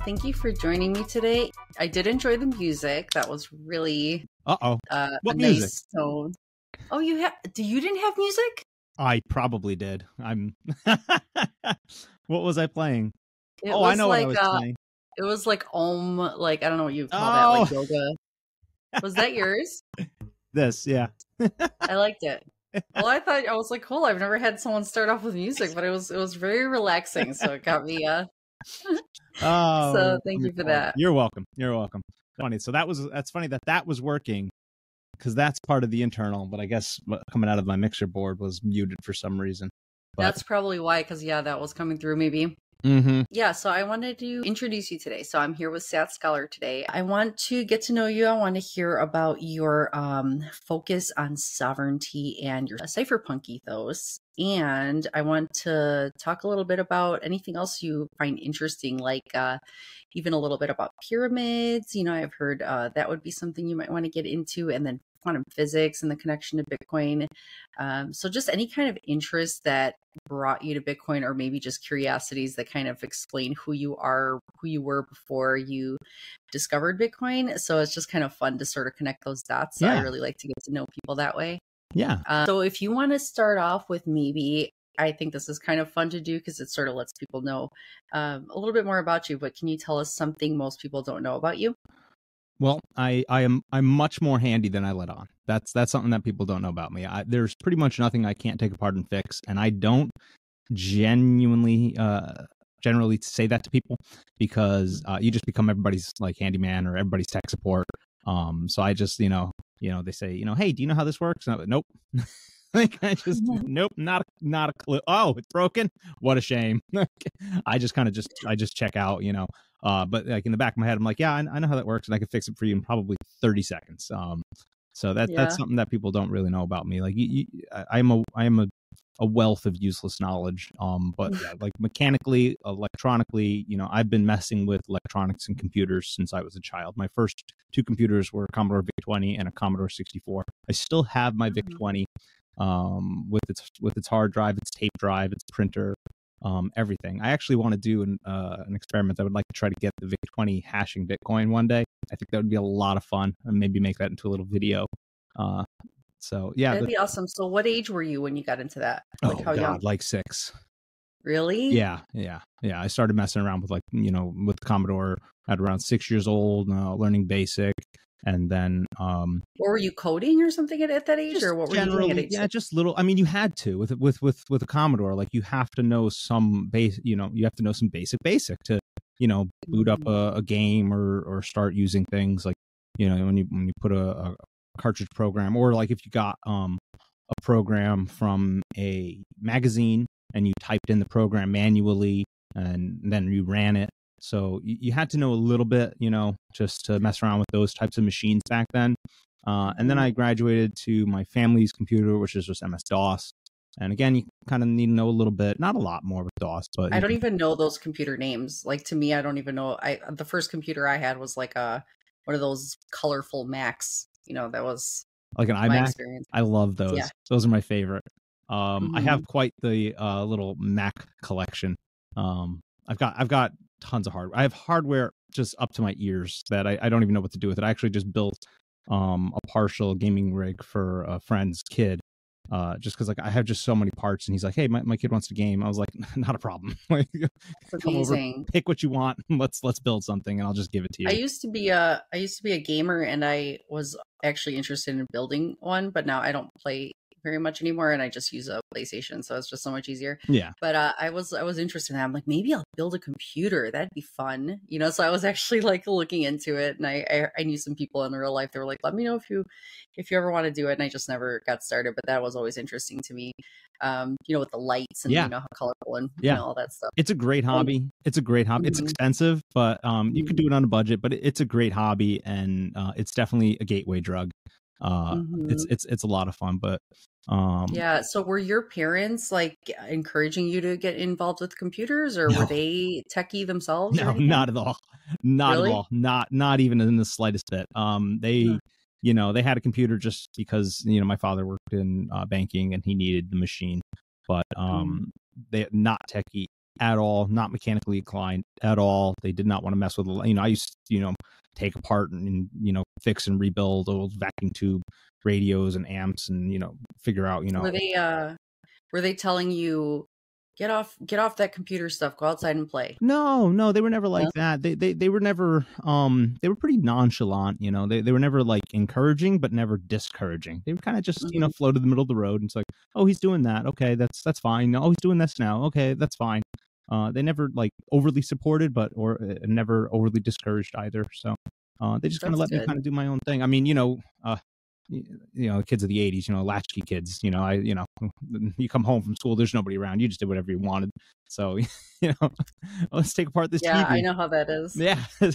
Thank you for joining me today. I did enjoy the music. That was really What a music? nice tone. Oh, you didn't have music? I probably did. I'm. What was I playing? It I was know what I like was playing. it was like like I don't know what you call that, Oh, like yoga. Was that yours? this, yeah. I liked it. Well, I was like, cool. I've never had someone start off with music, but it was very relaxing, so it got me Oh, so thank you for that. You're welcome. You're welcome. Funny. So that's funny that was working because that's part of the internal. But I guess what coming out of my mixer board was muted for some reason. But That's probably why, because that was coming through maybe. mm-hmm. Yeah, so I wanted to introduce you today. So I'm here with Sat Scholar today. I want to get to know you. I want to hear about your focus on sovereignty and your cypherpunk ethos. And I want to talk a little bit about anything else you find interesting, like even a little bit about pyramids. I've heard that would be something you might want to get into, and then quantum physics and the connection to Bitcoin. So just any kind of interest that brought you to Bitcoin, or maybe just curiosities that kind of explain who you are, who you were before you discovered Bitcoin. So it's just kind of fun to sort of connect those dots. So I really like to get to know people that way. Yeah. So if you want to start off with I think this is kind of fun to do because it sort of lets people know a little bit more about you, but can you tell us something most people don't know about you? Well, I'm much more handy than I let on. That's something that people don't know about me. There's pretty much nothing I can't take apart and fix, and I don't generally say that to people because you just become everybody's like handyman or everybody's tech support. So I just they say hey, do you know how this works? And I'm like, nope. Like nope, not a clue. Oh, it's broken. What a shame. I just check out, but like in the back of my head, I'm like, yeah, I know how that works, and I can fix it for you in probably 30 seconds. So that's something that people don't really know about me. Like I am a wealth of useless knowledge. But yeah, like mechanically, electronically, I've been messing with electronics and computers since I was a child. My first two computers were a Commodore VIC-20 and a Commodore 64. I still have my VIC-20. With its hard drive, its tape drive, its printer, everything. I actually want to do an experiment. I would like to try to get the VIC-20 hashing Bitcoin one day. I think that would be a lot of fun, and maybe make that into a little video. So yeah, that'd be awesome. So what age were you when you got into that? Like how young? Like 6. Really? Yeah. I started messing around with with Commodore at around 6 years old, learning BASIC. And then or were you coding or something at that age, or what were you doing at age? Yeah, just little. I mean, you had to with a Commodore, like you have to know some you have to know some basic to boot up a game or start using things like when you put a cartridge program, or like if you got a program from a magazine and you typed in the program manually and then you ran it. So you had to know a little bit, just to mess around with those types of machines back then. And then I graduated to my family's computer, which is just MS-DOS. And again, you kind of need to know a little bit, not a lot more with DOS, but I don't even know those computer names. Like, to me, I don't even know. The first computer I had was like one of those colorful Macs. That was like an iMac. Experience. I love those. Yeah. Those are my favorite. I have quite the little Mac collection. I've got tons of hardware. I have hardware just up to my ears that I don't even know what to do with it. I actually just built a partial gaming rig for a friend's kid, just because like I have just so many parts, and he's like, hey, my kid wants to game. I was like, not a problem. Like, come over, pick what you want, let's build something, and I'll just give it to you. I used to be a gamer, and I was actually interested in building one, but now I don't play very much anymore, and I just use a PlayStation, so it's just so much easier. Yeah. But I was interested in that. I'm like, maybe I'll build a computer. That'd be fun, So I was actually like looking into it, and I knew some people in real life. They were like, let me know if you ever want to do it, and I just never got started. But that was always interesting to me. With the lights and how colorful and all that stuff. It's a great hobby. It's expensive, but you could do it on a budget. But it's a great hobby, and it's definitely a gateway drug. It's a lot of fun, but so were your parents like encouraging you to get involved with computers, or were they techie themselves? No, not at all. At all. Not even in the slightest bit. They had a computer just because my father worked in banking and he needed the machine, but they're not techie at all, not mechanically inclined at all. They did not want to mess with, I used to, take apart and, fix and rebuild old vacuum tube radios and amps and, figure out, Were they telling you, get off that computer stuff, go outside and play? No, they were never like that. They were never, they were pretty nonchalant, they were never like encouraging, but never discouraging. They were kind of just, float in the middle of the road. And it's like, oh, he's doing that. Okay. That's fine. Oh, he's doing this now. Okay. That's fine. They never like overly supported, or never overly discouraged either. So, they just kind of let me kind of do my own thing. I mean, kids of the 80s, latchkey kids, you come home from school, there's nobody around. You just did whatever you wanted. So, let's take apart this TV. Yeah, I know how that is. Yeah.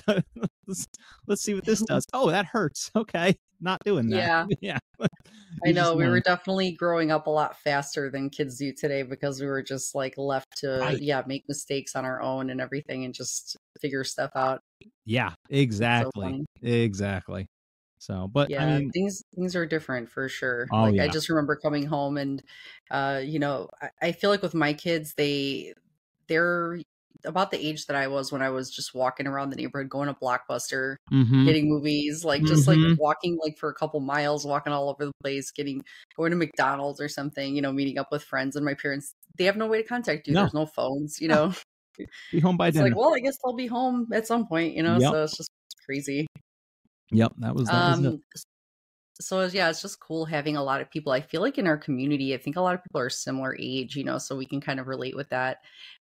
let's see what this does. Oh, that hurts. Okay. Not doing that. Yeah. Yeah. I know we were definitely growing up a lot faster than kids do today because we were just like left to, make mistakes on our own and everything and just figure stuff out. Yeah, exactly. Exactly. So, but yeah, I mean, things are different for sure. Oh, yeah. I just remember coming home and, I feel like with my kids, they're about the age that I was when I was just walking around the neighborhood, going to Blockbuster, hitting movies, like just like walking like for a couple miles, walking all over the place, going to McDonald's or something, meeting up with friends. And my parents, they have no way to contact you. No. There's no phones, Be home by dinner. It's like, well, I guess I'll be home at some point, Yep. So it's just crazy. Yep, that was it. So yeah, it's just cool having a lot of people. I feel like in our community, I think a lot of people are similar age, so we can kind of relate with that.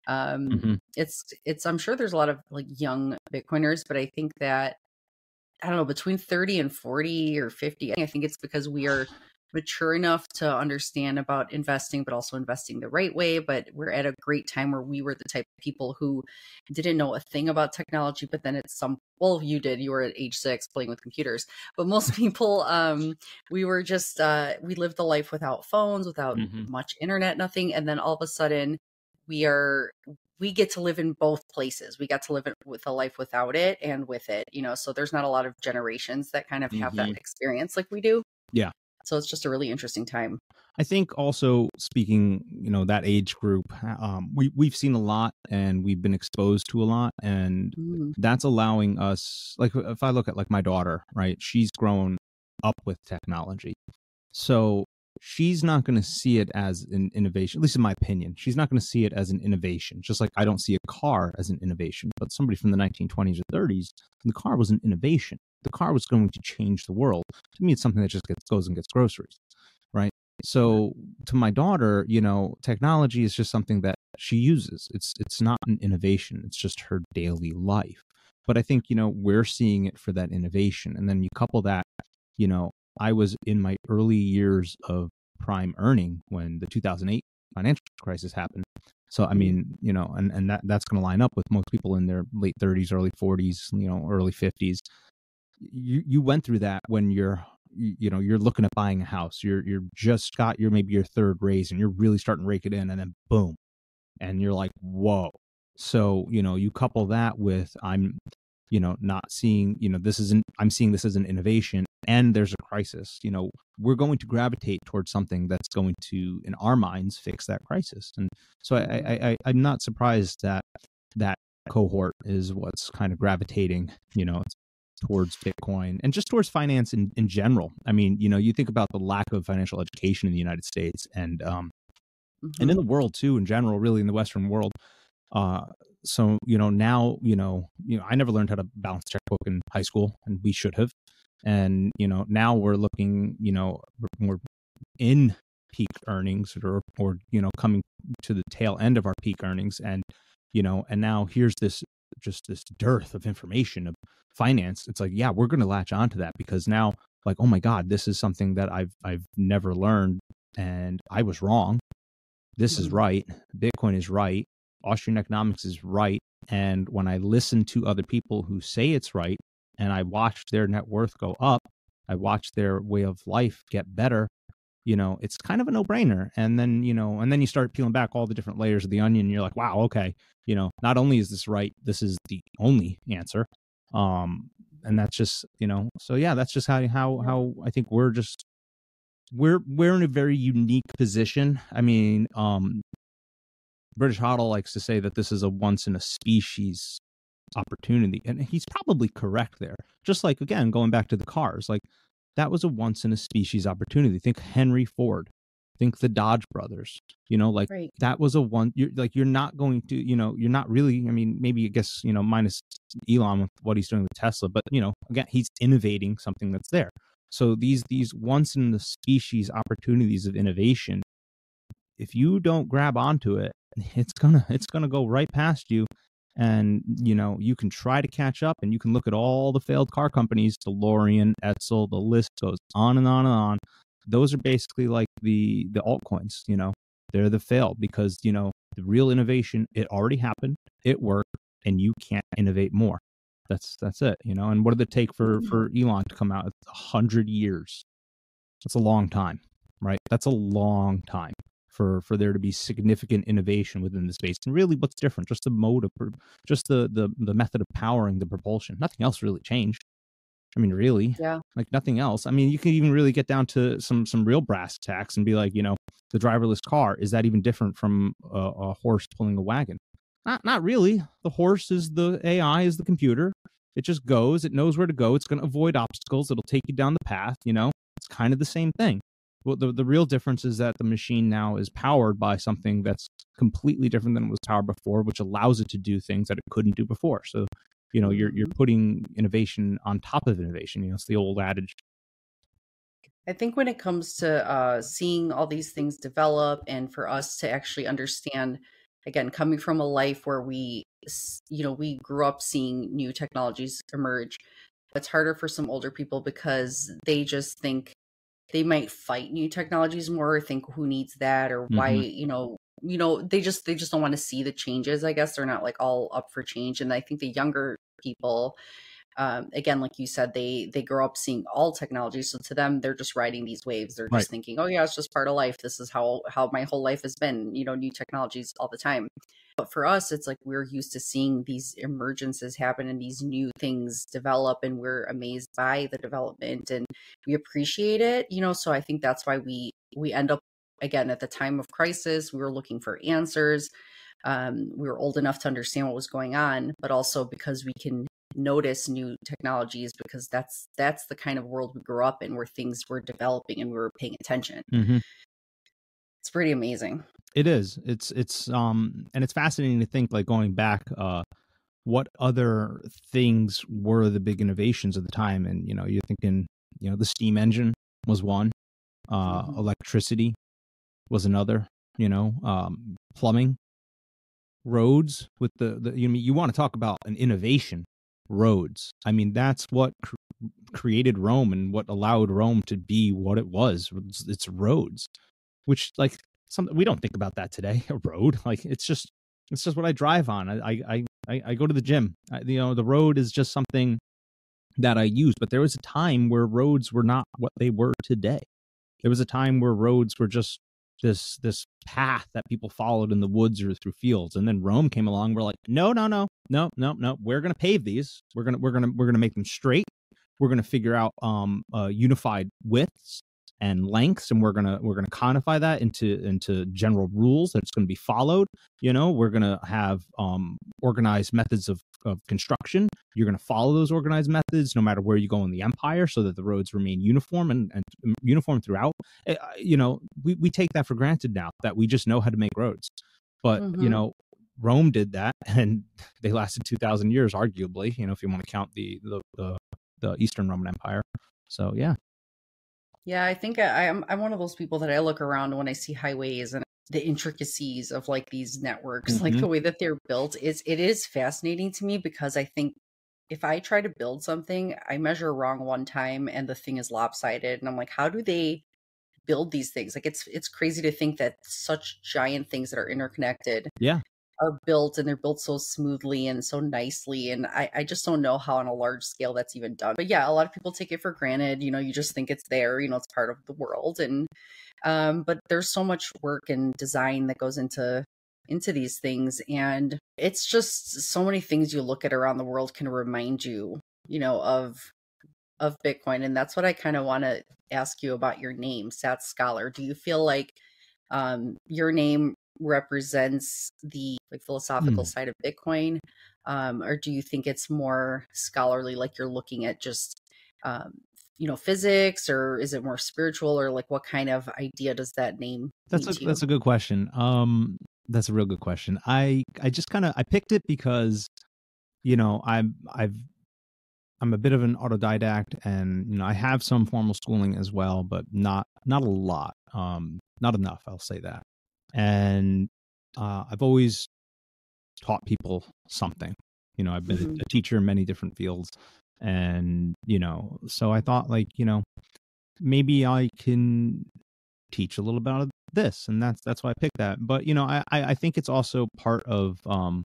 It's I'm sure there's a lot of like young Bitcoiners, but I think that, I don't know, between 30 and 40 or 50, I think it's because we are mature enough to understand about investing, but also investing the right way. But we're at a great time where we were the type of people who didn't know a thing about technology, but then you did, you were at age 6 playing with computers, but most people, we were just, we lived the life without phones, without much internet, nothing. And then all of a sudden we get to live in both places. We got to live with a life without it and with it, so there's not a lot of generations that kind of have that experience like we do. Yeah. So it's just a really interesting time. I think also speaking, that age group, we've seen a lot and we've been exposed to a lot, and that's allowing us, like if I look at like my daughter, right, she's grown up with technology. So she's not going to see it as an innovation, at least in my opinion. She's not going to see it as an innovation, just like I don't see a car as an innovation. But somebody from the 1920s or 30s, the car was an innovation. The car was going to change the world. To me, it's something that just goes and gets groceries, right? So to my daughter, technology is just something that she uses. It's not an innovation. It's just her daily life. But I think, we're seeing it for that innovation. And then you couple that, I was in my early years of prime earning when the 2008 financial crisis happened. So, I mean, and that's going to line up with most people in their late 30s, early 40s, early 50s. You went through that when you're looking at buying a house. You're just got maybe your third raise and you're really starting to rake it in, and then boom, and you're like, whoa. So you couple that with I'm not seeing I'm seeing this as an innovation, and there's a crisis. We're going to gravitate towards something that's going to, in our minds, fix that crisis. And so I'm not surprised that cohort is what's kind of gravitating towards Bitcoin and just towards finance in general. I mean, you think about the lack of financial education in the United States and in the world too, in general, really in the Western world. So, now, I never learned how to balance checkbook in high school, and we should have. And, now we're looking, we're in peak earnings or, coming to the tail end of our peak earnings. And, and now here's this dearth of information of finance. It's like, yeah, we're going to latch onto that because now, like, oh my God, this is something that I've never learned, and I was wrong. This is right. Bitcoin is right. Austrian economics is right. And when I listen to other people who say it's right, and I watch their net worth go up, I watch their way of life get better, it's kind of a no-brainer. And then, and then you start peeling back all the different layers of the onion, and you're like, wow, okay, not only is this right, this is the only answer. And that's just, so yeah, that's just how I think we're in a very unique position. I mean, British Hodl likes to say that this is a once in a species opportunity, and he's probably correct there. Just like, again, going back to the cars, like that was a once in a species opportunity. Think Henry Ford, think the Dodge brothers, like Right. that was a one. You're not going to, you're not really, I mean, maybe I guess, minus Elon with what he's doing with Tesla, but again, he's innovating something that's there. So these once in the species opportunities of innovation, if you don't grab onto it, it's gonna go right past you. And you can try to catch up, and you can look at all the failed car companies, DeLorean, Edsel, the list goes on and on and on. Those are basically like the altcoins. They're the failed, because the real innovation, it already happened, it worked, and you can't innovate more. That's it. And what did it take for Elon to come out? 100 years. That's a long time, right? That's a long time for there to be significant innovation within the space. And really, what's different? Just the mode of, just the method of powering the propulsion. Nothing else really changed. I mean, really, Yeah. like nothing else. I mean, you can even really get down to some real brass tacks and be like, the driverless car, is that even different from a horse pulling a wagon? Not really. The horse is the AI, is the computer. It just goes. It knows where to go. It's going to avoid obstacles. It'll take you down the path. It's kind of the same thing. Well, the real difference is that the machine now is powered by something that's completely different than it was powered before, which allows it to do things that it couldn't do before. So, you're putting innovation on top of innovation. It's the old adage. I think when it comes to seeing all these things develop, and for us to actually understand, again, coming from a life where we grew up seeing new technologies emerge, it's harder for some older people because they just think they might fight new technologies more, or think who needs that, or why, they just don't want to see the changes. I guess they're not like all up for change. And I think the younger people, again, like you said, they grow up seeing all technology, so to them, they're just riding these waves. They're just thinking, oh yeah, it's just part of life. This is how my whole life has been, new technologies all the time. But for us, it's like we're used to seeing these emergences happen and these new things develop, and we're amazed by the development and we appreciate it. So I think that's why we end up, again, at the time of crisis, we were looking for answers. We were old enough to understand what was going on, but also because we can notice new technologies, because that's the kind of world we grew up in, where things were developing and we were paying attention. It's pretty amazing. It is. It's and it's fascinating to think, like, going back, what other things were the big innovations of the time. And you're thinking, the steam engine was one, electricity was another, plumbing, roads with the you want to talk about an innovation. Roads. I mean, that's what created Rome and what allowed Rome to be what it was. It's roads, which, like, something we don't think about that today. A road, like, it's just what I drive on. I go to the gym. The road is just something that I use. But there was a time where roads were not what they were today. There was a time where roads were just this path that people followed in the woods or through fields. And then Rome came along. We're like, no. We're going to pave these. We're going to make them straight. We're going to figure out unified widths and lengths, and we're going to codify that into general rules that's going to be followed. We're going to have organized methods of construction. You're going to follow those organized methods no matter where you go in the empire, so that the roads remain uniform and uniform throughout. We take that for granted now, that we just know how to make roads. But Rome did that, and they lasted 2,000 years, arguably, if you want to count the Eastern Roman Empire. So yeah. Yeah, I think I'm one of those people that I look around when I see highways and the intricacies of like these networks, like the way that they're built, it is fascinating to me, because I think if I try to build something, I measure wrong one time and the thing is lopsided, and I'm like, how do they build these things? Like, it's crazy to think that such giant things that are interconnected are built, and they're built so smoothly and so nicely. And I just don't know how on a large scale that's even done. But yeah, a lot of people take it for granted. You just think it's there, it's part of the world. And but there's so much work and design that goes into these things. And it's just so many things you look at around the world can remind you, of Bitcoin. And that's what I kind of want to ask you about your name, Sats Scholar. Do you feel like your name represents the like philosophical side of Bitcoin? Or do you think it's more scholarly, like you're looking at just physics, or is it more spiritual, or like what kind of idea does that name mean to you? That's a good question. That's a real good question. I just kind of I picked it because I'm a bit of an autodidact, and I have some formal schooling as well, but not a lot. Not enough, I'll say that. And I've always taught people something. I've been a teacher in many different fields, and so I thought, like, maybe I can teach a little about this, and that's why I picked that. But I think it's also part of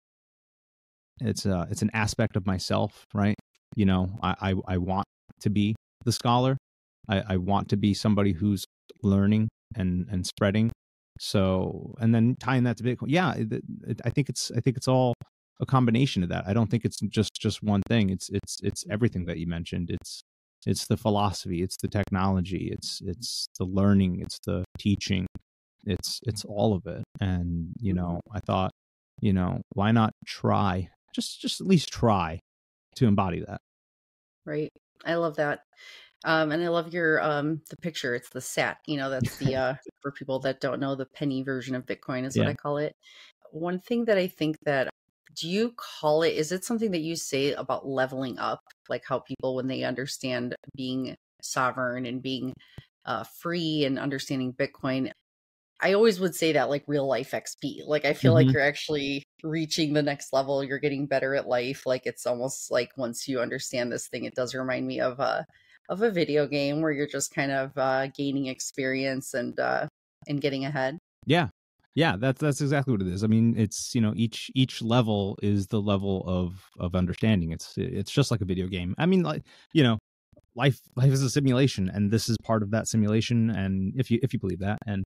it's an aspect of myself, right? I want to be the scholar. I want to be somebody who's learning and spreading. So, and then tying that to Bitcoin, yeah, I think it's all a combination of that. I don't think it's just one thing. It's everything that you mentioned. It's the philosophy, it's the technology, it's the learning, it's the teaching, it's all of it. And I thought, why not try, just at least try to embody that. Right. I love that. And I love your the picture. It's the sat. That's the for people that don't know, the penny version of Bitcoin is what I call it. One thing that I think that, do you call it, is it something that you say about leveling up? Like how people, when they understand being sovereign and being free and understanding Bitcoin, I always would say that like real life XP. Like I feel like you're actually reaching the next level. You're getting better at life. Like it's almost like once you understand this thing, it does remind me of a video game where you're just kind of gaining experience and getting ahead. Yeah, that's exactly what it is. I mean, it's each level is the level of understanding. It's just like a video game. I mean, like life is a simulation, and this is part of that simulation. And if you believe that, and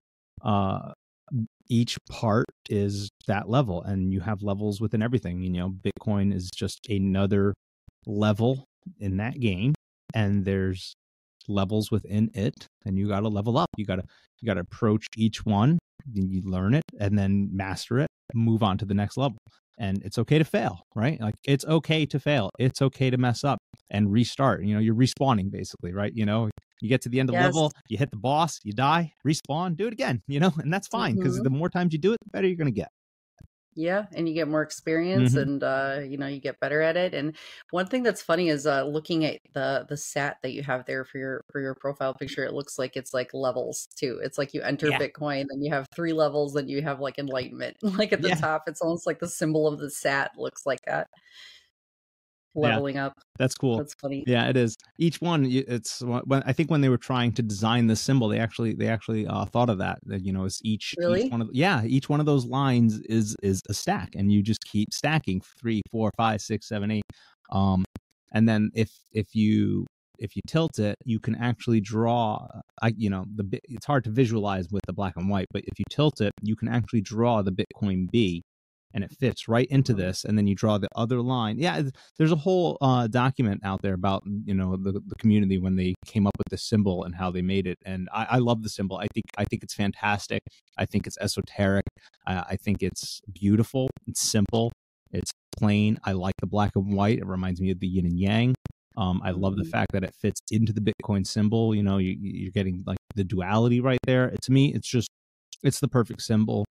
each part is that level, and you have levels within everything. Bitcoin is just another level in that game, and there's levels within it, and you got to level up. You got to approach each one, and you learn it, and then master it, move on to the next level. And it's okay to fail, right? Like it's okay to fail. It's okay to mess up and restart. You're respawning basically, right? You get to the end of the level, you hit the boss, you die, respawn, do it again, and that's fine, because the more times you do it, the better you're going to get. Yeah, and you get more experience, and you get better at it. And one thing that's funny is looking at the sat that you have there for your profile picture. It looks like it's like levels too. It's like you enter Bitcoin, and you have 3 levels, then you have like enlightenment. Like at the top, it's almost like the symbol of the sat looks like that. Leveling up. That's cool. That's funny. Yeah, it is. Each one, it's when I think when they were trying to design the symbol, they actually thought of that. That it's each one of each one of those lines is a stack, and you just keep stacking 3, 4, 5, 6, 7, 8. And then if you tilt it, you can actually draw. It's hard to visualize with the black and white, but if you tilt it, you can actually draw the Bitcoin B. And it fits right into this, and then you draw the other line. Yeah, there's a whole document out there about the community when they came up with the symbol and how they made it. And I love the symbol. I think it's fantastic. I think it's esoteric. I think it's beautiful. It's simple. It's plain. I like the black and white. It reminds me of the yin and yang. I love the fact that it fits into the Bitcoin symbol. You're getting like the duality right there. To me, it's the perfect symbol.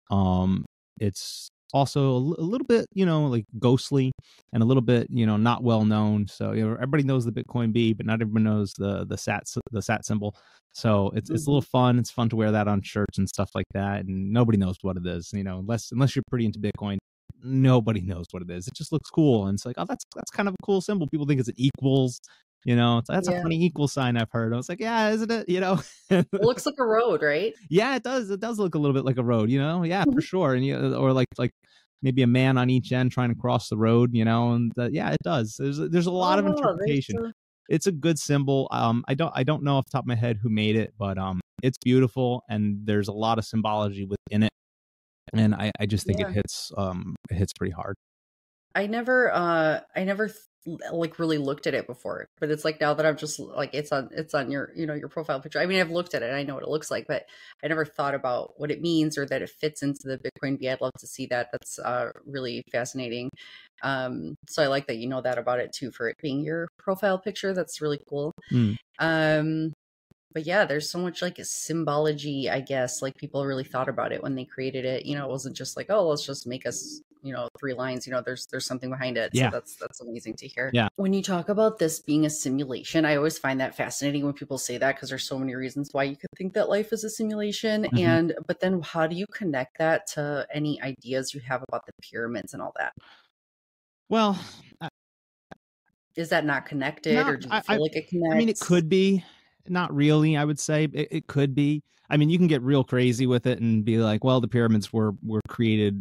It's also a little bit, like ghostly, and a little bit, not well known. So everybody knows the Bitcoin B, but not everyone knows the sat symbol. So it's a little fun. It's fun to wear that on shirts and stuff like that. And nobody knows what it is, unless you're pretty into Bitcoin. Nobody knows what it is. It just looks cool, and it's like, oh, that's kind of a cool symbol. People think it's an equals. That's a funny equal sign I've heard. I was like, yeah, isn't it? It looks like a road, right? Yeah, it does. It does look a little bit like a road, Yeah, for sure. And or like maybe a man on each end trying to cross the road, and yeah, it does. There's a lot of interpretation. It's a good symbol. I don't know off the top of my head who made it, but it's beautiful, and there's a lot of symbology within it. And I just think it hits pretty hard. I never like really looked at it before, but it's like now that I'm just like it's on your your profile picture. I mean, I've looked at it, and I know what it looks like, but I never thought about what it means or that it fits into the Bitcoin B. I'd love to see that. That's really fascinating. So I like that you know that about it too, for it being your profile picture. That's really cool. Mm. But yeah, there's so much like symbology, I guess. Like people really thought about it when they created it. It wasn't just like, oh, let's just make us, 3 lines. There's something behind it. So Yeah. that's amazing to hear. Yeah. When you talk about this being a simulation, I always find that fascinating when people say that, because there's so many reasons why you could think that life is a simulation. But then how do you connect that to any ideas you have about the pyramids and all that? Well, Is that not connected, or do you feel like it connects? I mean, it could be. Not really, I would say. It could be. I mean, you can get real crazy with it and be like, well, the pyramids were created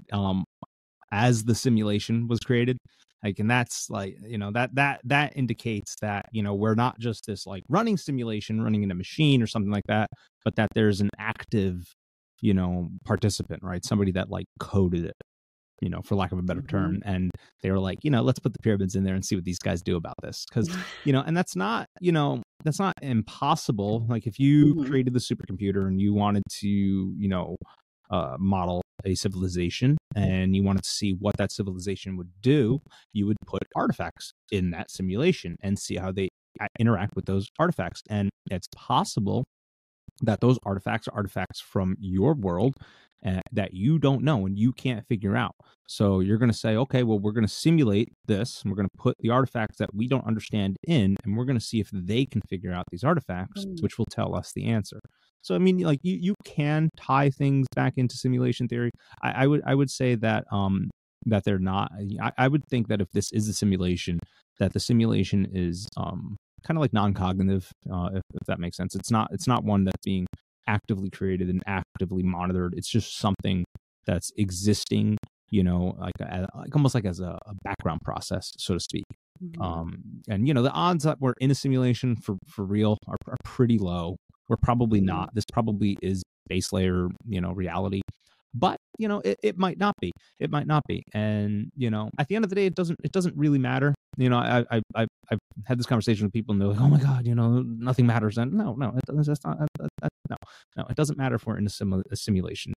as the simulation was created. Like, and that's like, that indicates that, we're not just this like running simulation, running in a machine or something like that, but that there's an active, participant, right? Somebody that like coded it, for lack of a better term. And they were like, let's put the pyramids in there and see what these guys do about this. Because, and that's not impossible. Like if you created the supercomputer and you wanted to, model a civilization and you wanted to see what that civilization would do, you would put artifacts in that simulation and see how they interact with those artifacts. And it's possible that those artifacts are artifacts from your world that you don't know and you can't figure out. So you're going to say, okay, well, we're going to simulate this and we're going to put the artifacts that we don't understand in, and we're going to see if they can figure out these artifacts, which will tell us the answer. So, I mean, like you can tie things back into simulation theory. I would say that that they're not. I would think that if this is a simulation, that the simulation is kind of like non-cognitive, if that makes sense. It's not one that's being actively created and actively monitored. It's just something that's existing, like almost like as a background process, so to speak. And the odds that we're in a simulation for real are pretty low. We're probably not. This probably is base layer, reality. But it might not be. It might not be. And at the end of the day, it doesn't really matter. I've had this conversation with people, and they're like, "Oh my God, nothing matters." And no, it doesn't. That's not. No, it doesn't matter if we're in a simulation.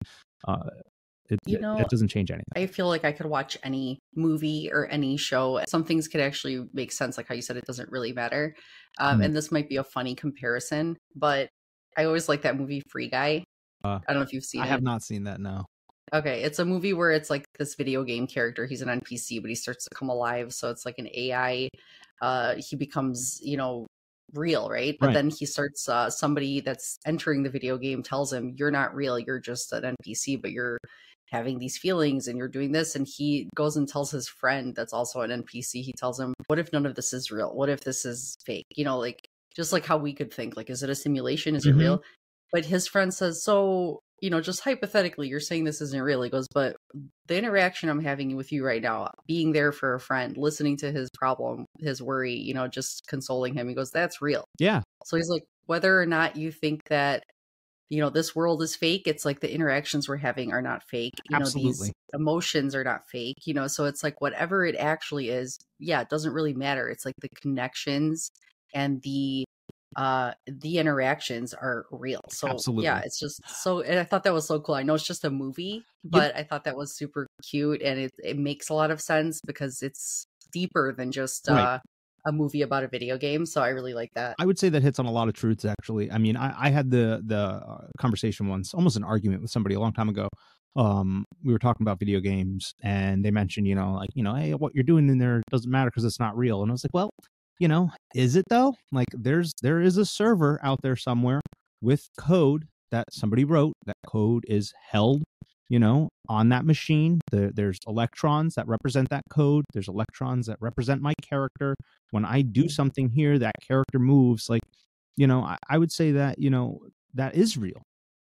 It doesn't change anything. I feel like I could watch any movie or any show. Some things could actually make sense, like how you said it doesn't really matter. And this might be a funny comparison, but I always like that movie Free Guy. I don't know if you've seen it. I have not seen that, no. Okay, it's a movie where it's like this video game character. He's an NPC, but he starts to come alive. So it's like an AI. He becomes, real, right? But then he starts, somebody that's entering the video game tells him, you're not real. You're just an NPC, but you're having these feelings and you're doing this. And he goes and tells his friend that's also an NPC. He tells him, what if none of this is real? What if this is fake? Like just like how we could think, like, is it a simulation? Is it real? But his friend says, so, just hypothetically, you're saying this isn't real. He goes, but the interaction I'm having with you right now, being there for a friend, listening to his problem, his worry, just consoling him. He goes, that's real. Yeah. So he's like, whether or not you think that, this world is fake, it's like the interactions we're having are not fake. Absolutely. These emotions are not fake, so it's like whatever it actually is, it doesn't really matter. It's like the connections and the interactions are real. So Absolutely. yeah, it's just so, and I thought that was so cool. I know it's just a movie, but I thought that was super cute, and it makes a lot of sense because it's deeper than just a movie about a video game. So I really like that. I would say that hits on a lot of truths, actually. I mean, I had the conversation once, almost an argument with somebody a long time ago. We were talking about video games, and they mentioned, hey, what you're doing in there doesn't matter because it's not real. And I was like, well, is it though? Like there is a server out there somewhere with code that somebody wrote. That code is held, on that machine. There's electrons that represent that code. There's electrons that represent my character. When I do something here, that character moves. Like, I would say that, that is real.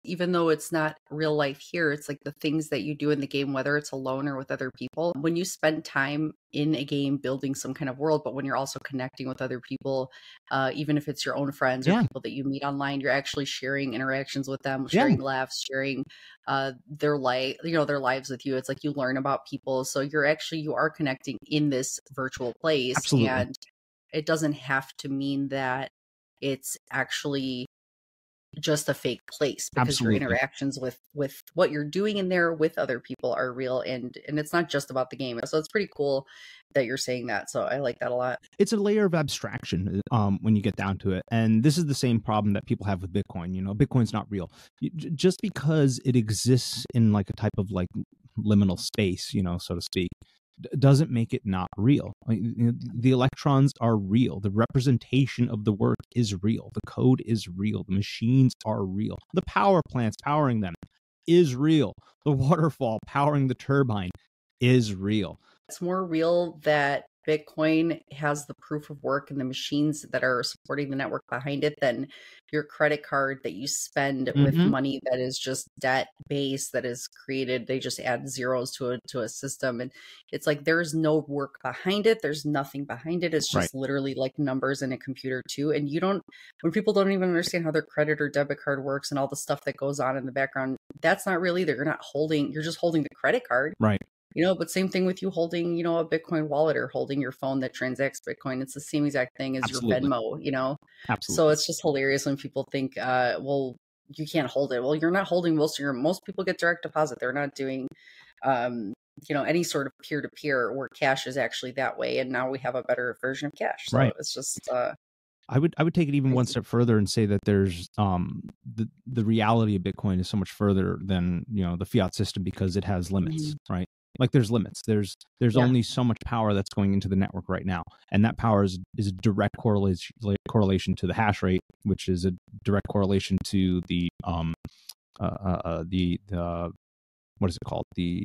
even though it's not real life here, it's like the things that you do in the game, whether it's alone or with other people. When you spend time in a game building some kind of world, but when you're also connecting with other people, even if it's your own friends or Yeah. people that you meet online, you're actually sharing interactions with them, Yeah. sharing laughs, sharing their life, their lives with you. It's like you learn about people. So you are connecting in this virtual place. Absolutely. And it doesn't have to mean that it's actually just a fake place, because Absolutely. your interactions with what you're doing in there with other people are real, and it's not just about the game. So it's pretty cool that you're saying that. So I like that a lot. It's a layer of abstraction when you get down to it. And this is the same problem that people have with Bitcoin. Bitcoin's not real. Just because it exists in like a type of like liminal space, so to speak, doesn't make it not real. The electrons are real. The representation of the work is real. The code is real. The machines are real. The power plants powering them is real. The waterfall powering the turbine is real. It's more real that Bitcoin has the proof of work and the machines that are supporting the network behind it than your credit card that you spend with money that is just debt based, that is created. They just add zeros to a system. And it's like there's no work behind it. There's nothing behind it. It's just literally like numbers in a computer too. And when people don't even understand how their credit or debit card works and all the stuff that goes on in the background, that's not real either. You're just holding the credit card. Right. But same thing with you holding, a Bitcoin wallet or holding your phone that transacts Bitcoin. It's the same exact thing as your Venmo, Absolutely. So it's just hilarious when people think, well, you can't hold it. Well, you're not holding most people get direct deposit. They're not doing, any sort of peer-to-peer where cash is actually that way. And now we have a better version of cash. So it's just, I would take it even one step further and say that there's the reality of Bitcoin is so much further than the fiat system, because it has limits, right? Like there's limits. There's only so much power that's going into the network right now, and that power is a direct correlation to the hash rate, which is a direct correlation to the what is it called? The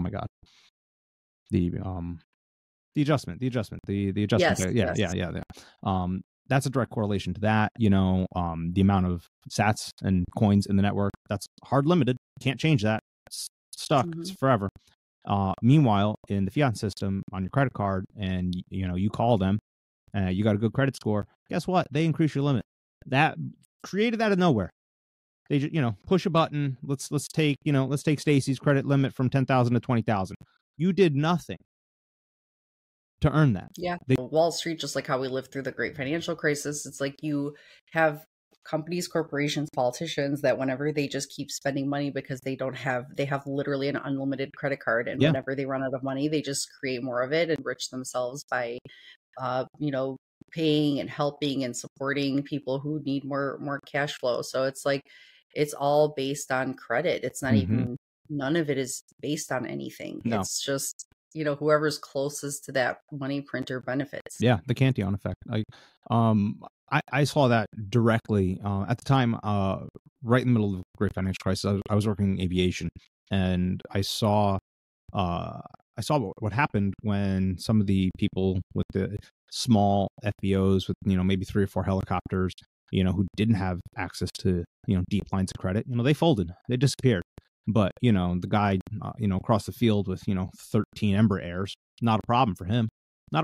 adjustment. Yes, Yeah. That's a direct correlation to that. The amount of sats and coins in the network, that's hard limited. Can't change that. It's stuck. It's forever. Meanwhile, in the fiat system, on your credit card, and you call them, you got a good credit score. Guess what? They increase your limit. That created that out of nowhere. They just push a button. Let's take Stacy's credit limit from 10,000 to 20,000. You did nothing to earn that. Yeah. Wall Street, just like how we lived through the great financial crisis, it's like you have companies, corporations, politicians that whenever they just keep spending money because they have literally an unlimited credit card. And whenever they run out of money, they just create more of it, enrich themselves by, paying and helping and supporting people who need more cash flow. So it's like, it's all based on credit. It's not even, none of it is based on anything. No. It's just, whoever's closest to that money printer benefits. Yeah. The Cantillon effect. I saw that directly at the time, right in the middle of the great financial crisis. I was working in aviation, and I saw what happened when some of the people with the small FBOs with maybe 3 or 4 helicopters, who didn't have access to deep lines of credit, they folded, they disappeared. But the guy across the field with 13 Ember Airs, not a problem for him.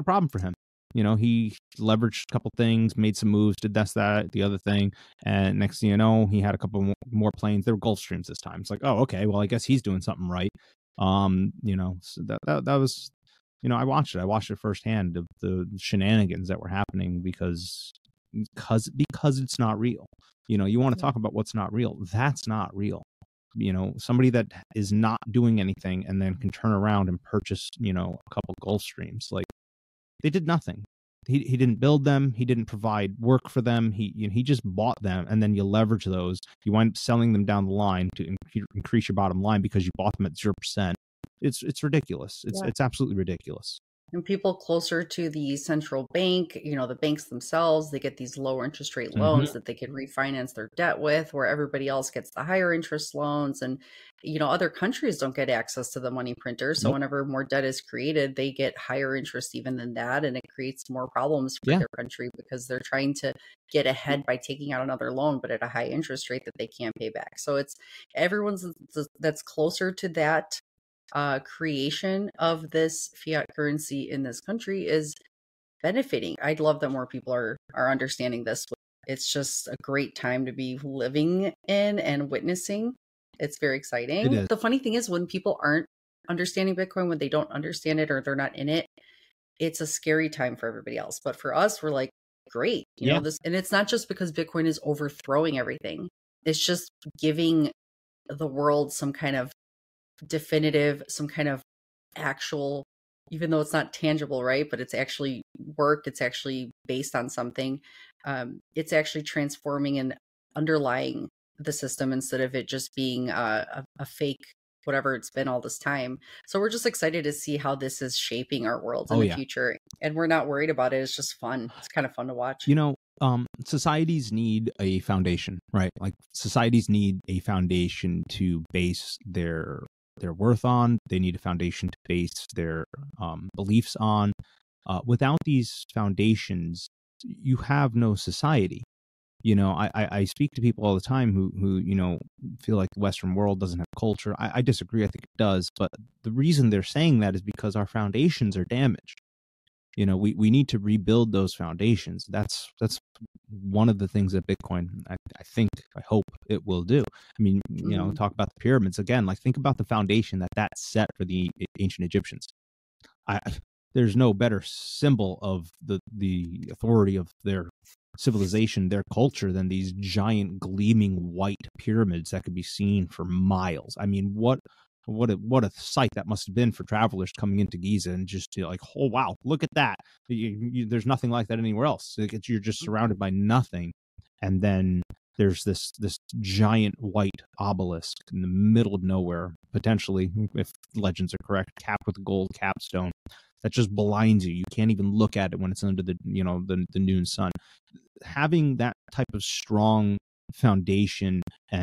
He leveraged a couple things, made some moves, did that, the other thing. And next thing you know, he had a couple more planes. They were Gulfstreams this time. It's like, oh, okay, well, I guess he's doing something right. So that was, I watched it firsthand, the shenanigans that were happening because it's not real. You want to talk about what's not real. That's not real. Somebody that is not doing anything and then can turn around and purchase, a couple Gulfstreams, like, they did nothing. He didn't build them. He didn't provide work for them. He just bought them, and then you leverage those. You wind up selling them down the line to increase your bottom line because you bought them at 0%. It's ridiculous. It's absolutely ridiculous. And people closer to the central bank, the banks themselves, they get these low interest rate loans Hmm. that they can refinance their debt with, where everybody else gets the higher interest loans. And, other countries don't get access to the money printer. So Nope. whenever more debt is created, they get higher interest even than that. And it creates more problems for Yeah, their country because they're trying to get ahead by taking out another loan, but at a high interest rate that they can't pay back. So it's everyone's that's closer to that creation of this fiat currency in this country is benefiting. I'd love that more people are understanding this. It's just a great time to be living in and witnessing. It's very it exciting. is. The funny thing is when people aren't understanding Bitcoin, when they don't understand it or they're not in it, it's a scary time for everybody else. But for us, we're like, great, Yeah. this, and it's not just because Bitcoin is overthrowing everything. It's just giving the world some kind of definitive, some kind of actual, even though it's not tangible, right? But it's actually work. It's actually based on something. It's actually transforming and underlying the system instead of it just being a fake, whatever it's been all this time. So we're just excited to see how this is shaping our world in Oh the yeah. future. And we're not worried about it. It's just fun. It's kind of fun to watch. Societies need a foundation, right? Like societies need a foundation to base their worth on. They need a foundation to base their beliefs on. Without these foundations, you have no society. I speak to people all the time who feel like the Western world doesn't have culture. I disagree. I think it does, but the reason they're saying that is because our foundations are damaged. We need to rebuild those foundations. That's one of the things that Bitcoin, I hope it will do. I mean, talk about the pyramids again. Like, think about the foundation that set for the ancient Egyptians. I There's no better symbol of the authority of their civilization, their culture, than these giant gleaming white pyramids that could be seen for miles. I mean, what a sight that must have been for travelers coming into Giza and just like, oh wow, look at that. There's nothing like that anywhere else. You're just surrounded by nothing, and then there's this giant white obelisk in the middle of nowhere, potentially, if legends are correct, capped with a gold capstone that just blinds you. You can't even look at it when it's under the noon sun. Having that type of strong foundation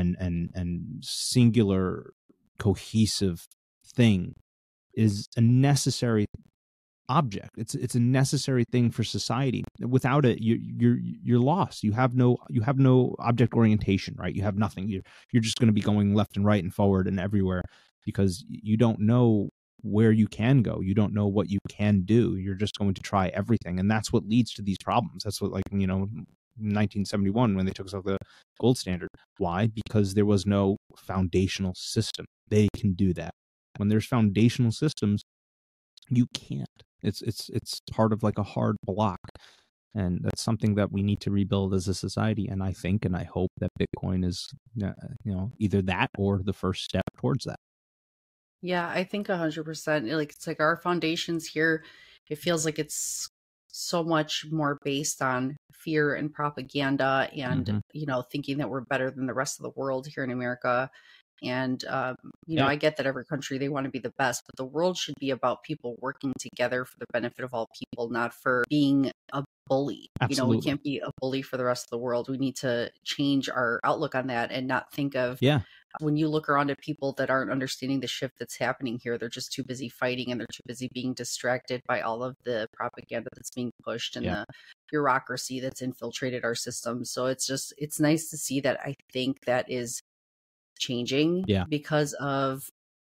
and singular cohesive thing is a necessary object. It's a necessary thing for society. Without it, you're lost. You have no object orientation, right? You have nothing. You're just going to be going left and right and forward and everywhere because you don't know where you can go. You don't know what you can do. You're just going to try everything, and that's what leads to these problems. That's what, 1971 when they took us off the gold standard. Why? Because there was no foundational system. They can do that. When there's foundational systems, you can't. It's part of like a hard block, and that's something that we need to rebuild as a society. And I think and I hope that Bitcoin is either that or the first step towards that. Yeah, I think 100%. Like it's like our foundations here, it feels like it's so much more based on fear and propaganda and, Mm-hmm. thinking that we're better than the rest of the world here in America. And, Yeah, I get that every country, they want to be the best, but the world should be about people working together for the benefit of all people, not for being a bully. We absolutely. can't be a bully for the rest of the world. We need to change our outlook on that and not think of Yeah, when you look around at people that aren't understanding the shift that's happening here, they're just too busy fighting and they're too busy being distracted by all of the propaganda that's being pushed and yeah, the bureaucracy that's infiltrated our system. So it's nice to see that. I think that is changing yeah. because of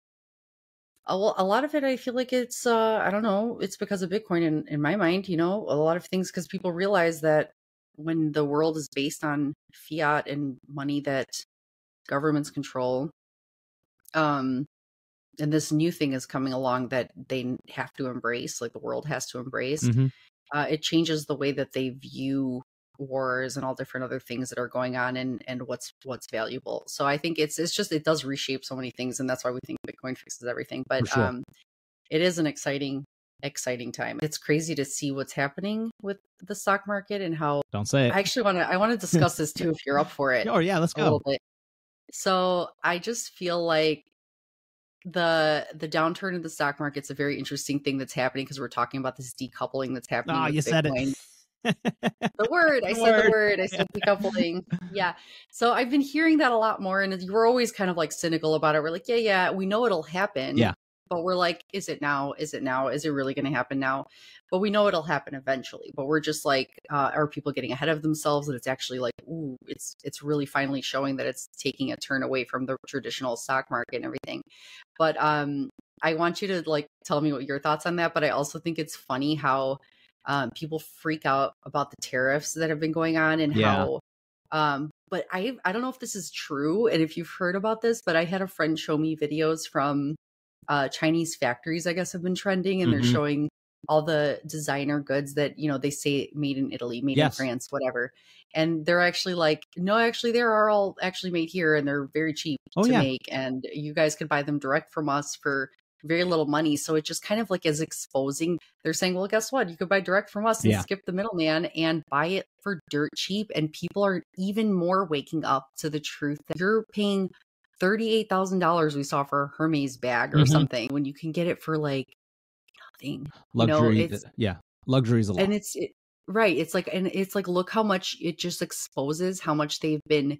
a lot of it. I feel like it's, I don't know, it's because of Bitcoin in my mind, a lot of things, because people realize that when the world is based on fiat and money that governments control, um and this new thing is coming along that they have to embrace, like the world has to embrace, Mm-hmm. it changes the way that they view wars and all different other things that are going on, and what's valuable. So I think it's just, it does reshape so many things, and that's why we think Bitcoin fixes everything. For But sure. it is an exciting time. It's crazy to see what's happening with the stock market and how Don't say I actually want to discuss this too if you're up for it Oh yeah, let's a little go. bit. So I just feel like the downturn in the stock market's a very interesting thing that's happening because we're talking about this decoupling that's happening Ah, with you said it. Bitcoin. The word, I The said the word. word, I said decoupling. Yeah. So I've been hearing that a lot more, and we're always kind of like cynical about it. We're like, yeah, we know it'll happen. Yeah. But we're like, is it now? Is it now? Is it really going to happen now? But we know it'll happen eventually. But we're just like, are people getting ahead of themselves? That it's actually like, ooh, it's really finally showing that it's taking a turn away from the traditional stock market and everything. But I want you to like tell me what your thoughts on that. But I also think it's funny how people freak out about the tariffs that have been going on and Yeah. how but I don't know if this is true and if you've heard about this, but I had a friend show me videos from Chinese factories, I guess, have been trending, and they're Mhm. showing all the designer goods that, you know, they say made in Italy, made in Yes. France, whatever. And they're actually like, no, actually, they are all actually made here and they're very cheap Oh, to yeah. make. And you guys could buy them direct from us for very little money. So it just kind of like is exposing. They're saying, well, guess what? You could buy direct from us and Yeah. skip the middleman and buy it for dirt cheap. And people are even more waking up to the truth that you're paying $38,000 we saw for a Hermes bag or Mhm. something when you can get it for like nothing. You know, Luxury. it's Yeah. Luxury is a lot. and right. It's like, and it's like, look how much it just exposes how much they've been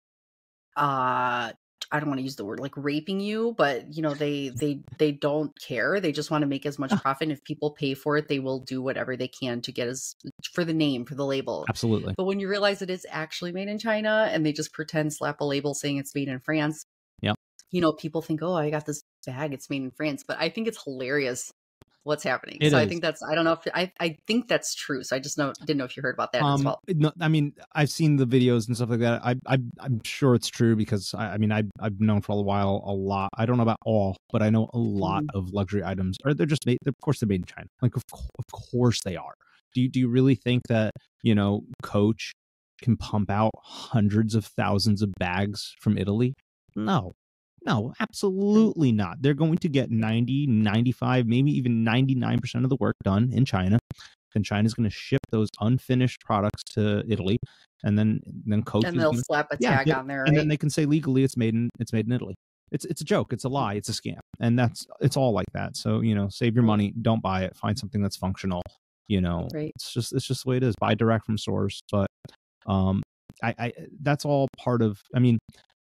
I don't want to use the word like raping you, but you know, they don't care. They just want to make as much Ah, profit. And if people pay for it, they will do whatever they can to get as for the name, for the label. absolutely. But when you realize that it's actually made in China and they just pretend slap a label saying it's made in France, Yep. you know, people think, oh, I got this bag, it's made in France. But I think it's hilarious what's happening. It So I is. think that's, I don't know if I think that's true. So I just didn't know if you heard about that as well. No, I mean, I've seen the videos and stuff like that. I'm sure it's true because I mean, I've known for a while a lot. I don't know about all, but I know a lot of luxury items, or they're just made. Of course, they're made in China. Like, of course they are. Do you really think that, you know, Coach can pump out hundreds of thousands of bags from Italy? No, absolutely not. They're going to get 90, 95, maybe even 99% of the work done in China. Then China's going to ship those unfinished products to Italy, and then Coach And is they'll going to, slap a yeah, tag on there, and then right? they can say legally it's made in Italy. It's a joke, it's a lie, it's a scam, and it's all like that. So, you know, save your money, don't buy it, find something that's functional. You know, Right. it's just the way it is. Buy direct from source, but I that's all part of. I mean,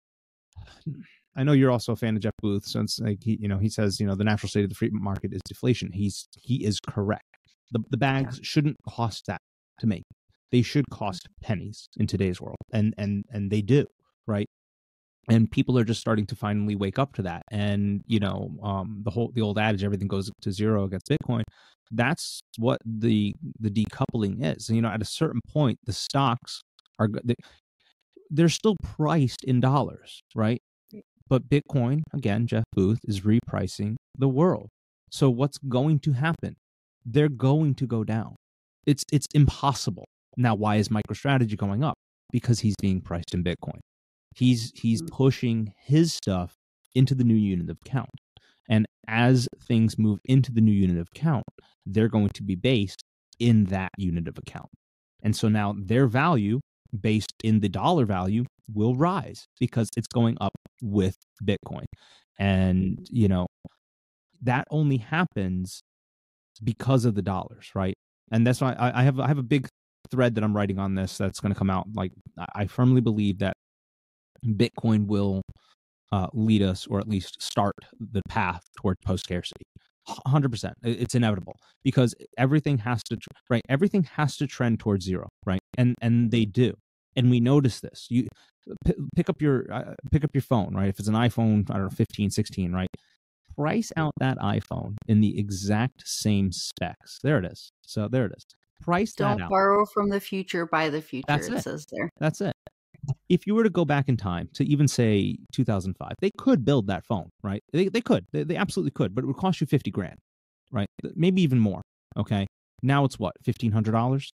I know you're also a fan of Jeff Booth, since like he says, you know, the natural state of the free market is deflation. He is correct. The bags shouldn't cost that to make. They should cost pennies in today's world, and they do, right? And people are just starting to finally wake up to that. And you know, the old adage, everything goes to zero against Bitcoin. That's what the decoupling is. You know, at a certain point, the stocks are they're still priced in dollars, right? But Bitcoin, again, Jeff Booth is repricing the world. So what's going to happen? They're going to go down. It's impossible. Now, why is MicroStrategy going up? Because he's being priced in Bitcoin. He's pushing his stuff into the new unit of count. And as things move into the new unit of count, they're going to be based in that unit of account. And so now their value based in the dollar value will rise because it's going up with Bitcoin. And, you know, that only happens because of the dollars, right? And that's why I have a big thread that I'm writing on this that's going to come out. Like, I firmly believe that Bitcoin will lead us, or at least start the path toward post-scarcity. 100%. It's inevitable because everything has to, right? Everything has to trend towards zero, right? And they do. And we notice this. You pick up your phone, right? If it's an iPhone, I don't know, 15, 16, right? Price out that iPhone in the exact same specs. There it is. So there it is. Price that out. Don't borrow from the future, buy the future. That's it it. says there. That's it. If you were to go back in time to even say 2005, they could build that phone, right? They could. They absolutely could, but it would cost you $50,000, right? Maybe even more. Okay. Now it's what, $1,500?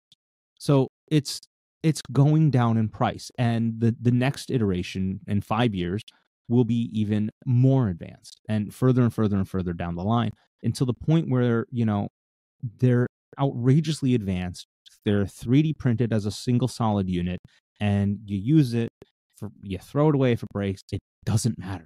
So it's going down in price, and the next iteration in 5 years will be even more advanced and further and further and further down the line, until the point where, you know, they're outrageously advanced. They're 3D printed as a single solid unit, and you use it you throw it away if it breaks. It doesn't matter.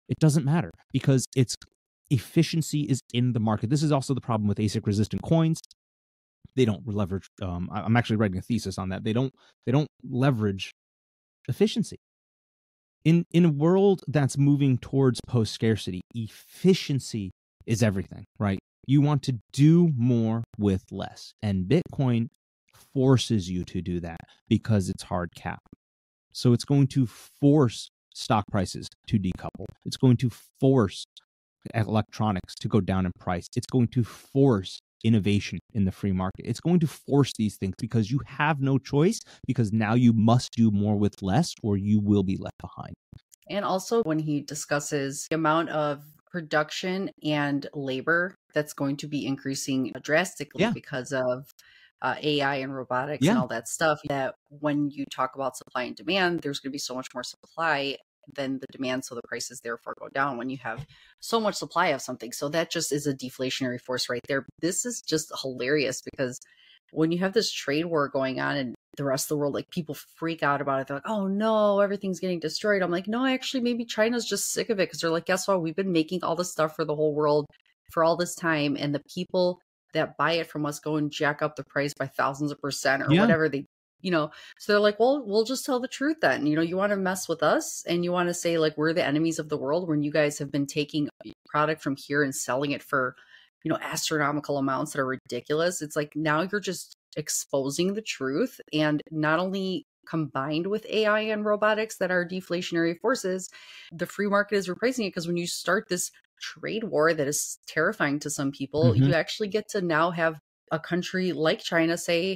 It doesn't matter because it's efficiency is in the market. This is also the problem with ASIC resistant coins. They don't leverage. I'm actually writing a thesis on that. They don't leverage efficiency. In a world that's moving towards post scarcity, efficiency is everything, right? You want to do more with less, and Bitcoin forces you to do that because it's hard cap. So it's going to force stock prices to decouple. It's going to force electronics to go down in price. It's going to force innovation in the free market. It's going to force these things because you have no choice, because now you must do more with less or you will be left behind. And also when he discusses the amount of production and labor that's going to be increasing drastically because of AI and robotics and all that stuff, that when you talk about supply and demand, there's going to be so much more supply than the demand, so the prices therefore go down when you have so much supply of something. So that just is a deflationary force right there. This is just hilarious because when you have this trade war going on and the rest of the world, like, people freak out about it. They're like, oh no, everything's getting destroyed. I'm like, no, actually, maybe China's just sick of it, because they're like, guess what? We've been making all this stuff for the whole world for all this time, and the people that buy it from us go and jack up the price by thousands of percent or whatever they, so they're like, well, we'll just tell the truth then. You want to mess with us and you want to say like we're the enemies of the world when you guys have been taking product from here and selling it for, astronomical amounts that are ridiculous. It's like, now you're just exposing the truth, and not only combined with AI and robotics that are deflationary forces, the free market is replacing it, because when you start this trade war that is terrifying to some people, you actually get to now have a country like China say,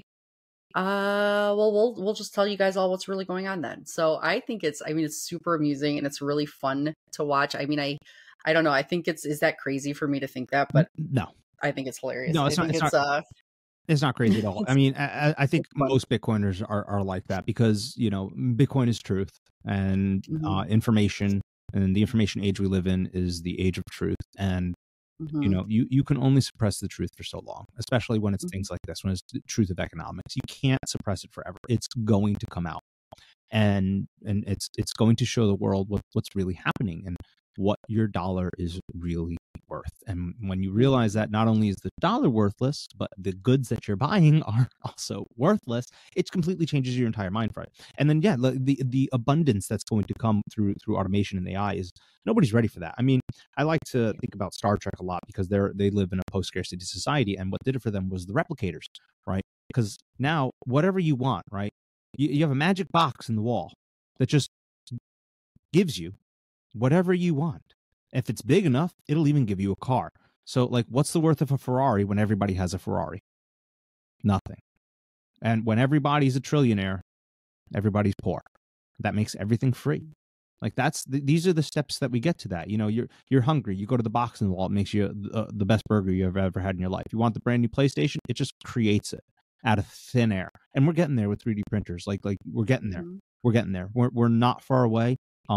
well, we'll just tell you guys all what's really going on then. So I think it's super amusing and it's really fun to watch. I don't know. I think is that crazy for me to think that, but no, I think it's hilarious. No, it's not. It's not crazy at all. I mean, I think most Bitcoiners are like that because, Bitcoin is truth, and information, and the information age we live in is the age of truth. And, you can only suppress the truth for so long, especially when it's things like this, when it's the truth of economics. You can't suppress it forever. It's going to come out, and it's going to show the world what's really happening and what your dollar is really worth. And when you realize that not only is the dollar worthless, but the goods that you're buying are also worthless, it completely changes your entire mind frame. And then, the abundance that's going to come through automation and AI is, nobody's ready for that. I mean, I like to think about Star Trek a lot because they live in a post-scarcity society, and what did it for them was the replicators, right? Because now, whatever you want, right? You have a magic box in the wall that just gives you whatever you want. If it's big enough, it'll even give you a car. So, like, what's the worth of a Ferrari when everybody has a Ferrari? Nothing. And when everybody's a trillionaire, everybody's poor. That makes everything free. Like, these are the steps that we get to that. You're hungry. You go to the box in the wall. It makes you the best burger you've ever had in your life. You want the brand new PlayStation? It just creates it out of thin air. And we're getting there with 3D printers. Like we're getting there. We're getting there. We're not far away.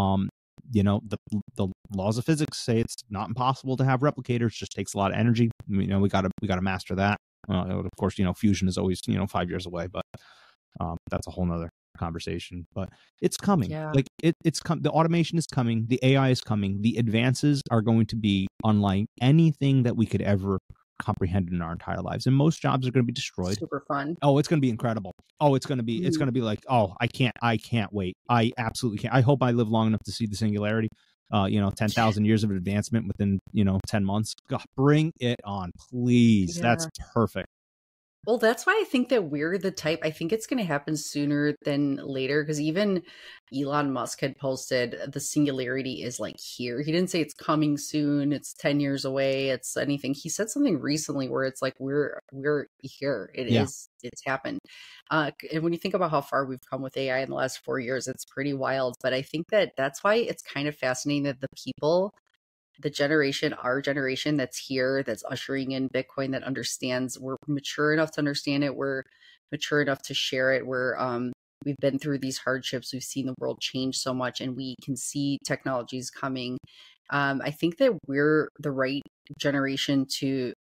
The laws of physics say it's not impossible to have replicators. Just takes a lot of energy. We gotta master that. Of course, fusion is always 5 years away, but that's a whole nother conversation. But it's coming. Like the automation is coming. The AI is coming. The advances are going to be unlike anything that we could ever comprehend in our entire lives, and most jobs are going to be destroyed. Super fun. Oh, it's going to be incredible. Oh, it's going to be like, oh, I can't wait. I absolutely can't. I hope I live long enough to see the singularity. 10,000 years of advancement within 10 months. God, bring it on, please. That's perfect. Well, that's why I think that we're the type, I think it's going to happen sooner than later, because even Elon Musk had posted the singularity is like here. He didn't say it's coming soon, it's 10 years away, it's anything. He said something recently where it's like we're here. It's happened. And when you think about how far we've come with AI in the last 4 years, it's pretty wild. But I think that's why it's kind of fascinating that the people, our generation that's here, that's ushering in Bitcoin, that understands, we're mature enough to understand it. We're mature enough to share it. We've been through these hardships. We've seen the world change so much, and we can see technologies coming. I think that we're the right generation to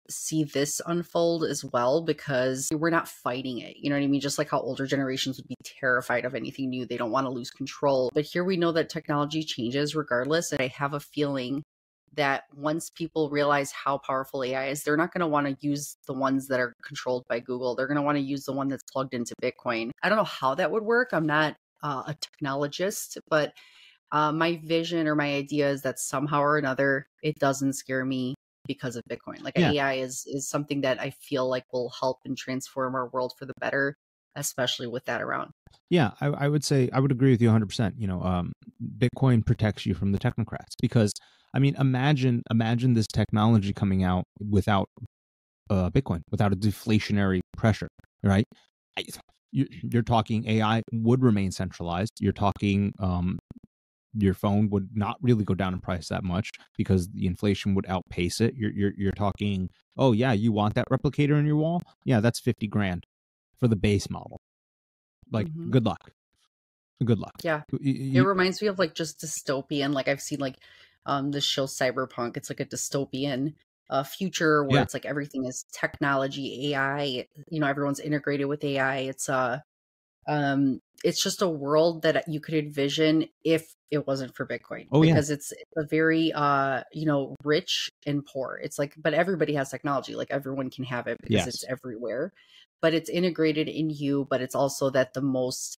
see this unfold as well, because we're not fighting it. You know what I mean? Just like how older generations would be terrified of anything new. They don't want to lose control. But here we know that technology changes regardless. And I have a feeling that once people realize how powerful AI is, they're not going to want to use the ones that are controlled by Google. They're going to want to use the one that's plugged into Bitcoin. I don't know how that would work. I'm not a technologist, but my vision or my idea is that somehow or another, it doesn't scare me because of Bitcoin. Like Yeah. AI is something that I feel like will help and transform our world for the better, especially with that around. Yeah, I would say I would agree with you 100%. Bitcoin protects you from the technocrats because, I mean, imagine this technology coming out without Bitcoin, without a deflationary pressure, right? You're talking AI would remain centralized. You're talking your phone would not really go down in price that much because the inflation would outpace it. You're talking, oh yeah, you want that replicator in your wall? Yeah, that's $50,000 for the base model. Like, good luck. Good luck. Yeah. It reminds me of like just dystopian. Like I've seen like this show Cyberpunk. It's like a dystopian future where it's like everything is technology, AI. Everyone's integrated with AI. It's just a world that you could envision if it wasn't for Bitcoin. Because it's a very rich and poor. It's like, but everybody has technology. Like everyone can have it because it's everywhere. But it's integrated in you. But it's also that the most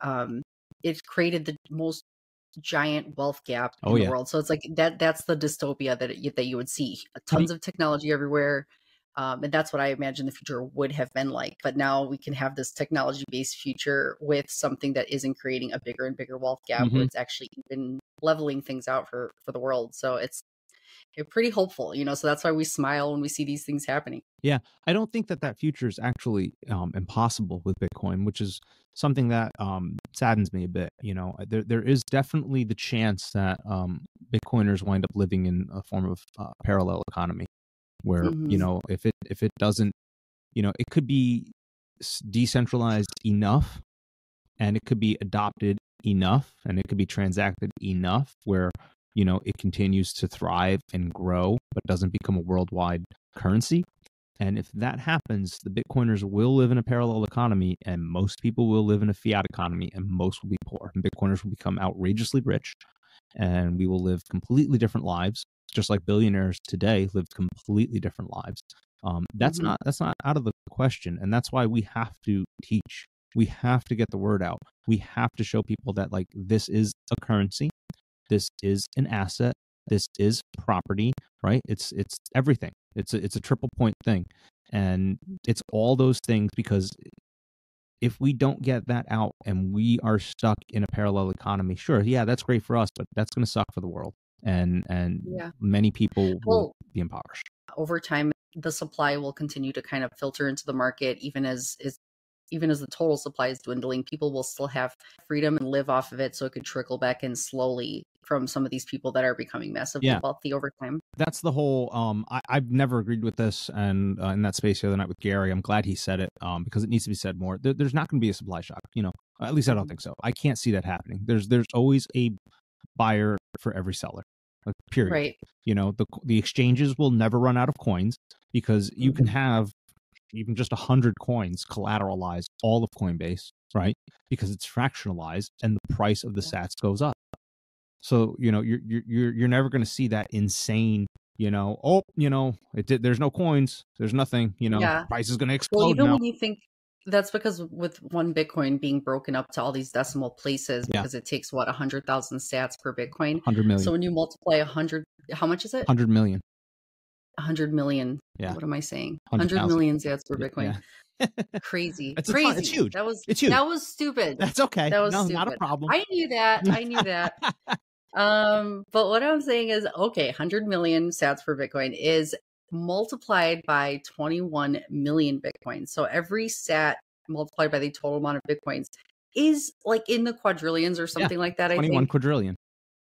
it created the most giant wealth gap in the world. So it's like that's the dystopia that you would see. Tons of technology everywhere. And that's what I imagine the future would have been like. But now we can have this technology-based future with something that isn't creating a bigger and bigger wealth gap, where it's actually even leveling things out for the world. So it's pretty hopeful, so that's why we smile when we see these things happening. Yeah, I don't think that future is actually impossible with Bitcoin, which is something that saddens me a bit. There is definitely the chance that Bitcoiners wind up living in a form of parallel economy, where if it doesn't, it could be decentralized enough, and it could be adopted enough, and it could be transacted enough where it continues to thrive and grow, but doesn't become a worldwide currency. And if that happens, the Bitcoiners will live in a parallel economy, and most people will live in a fiat economy, and most will be poor. And Bitcoiners will become outrageously rich, and we will live completely different lives, just like billionaires today lived completely different lives. That's not out of the question, and that's why we have to teach. We have to get the word out. We have to show people that like this is a currency. This is an asset. This is property, right? It's everything. It's a triple point thing. And it's all those things, because if we don't get that out and we are stuck in a parallel economy, sure, yeah, that's great for us, but that's going to suck for the world. And many people will be impoverished. Over time, the supply will continue to kind of filter into the market, even as the total supply is dwindling. People will still have freedom and live off of it, so it could trickle back in slowly from some of these people that are becoming massively wealthy over time. That's the whole I've never agreed with this, and in that space the other night with Gary, I'm glad he said it, because it needs to be said more. There's not going to be a supply shock, at least I don't think so. I can't see that happening. There's always a buyer for every seller, period. Right. The exchanges will never run out of coins, because you can have even just 100 coins collateralize all of Coinbase, right? Because it's fractionalized and the price of the sats goes up. So, you're never going to see that insane, there's no coins, there's nothing, price is going to explode. Well, even now. when you think that's because with one Bitcoin being broken up to all these decimal places, because it takes 100,000 sats per Bitcoin. 100 million. So when you multiply 100, how much is it? 100 million. 100 million. Yeah. What am I saying? 100 million sats per Bitcoin. Yeah. Crazy. It's crazy. It's huge. It's huge. That was stupid. That's okay. That was stupid. Not a problem. I knew that. But what I'm saying is, okay, 100 million sats per Bitcoin is multiplied by 21 million Bitcoins. So every sat multiplied by the total amount of Bitcoins is like in the quadrillions or something like that. 21 quadrillion.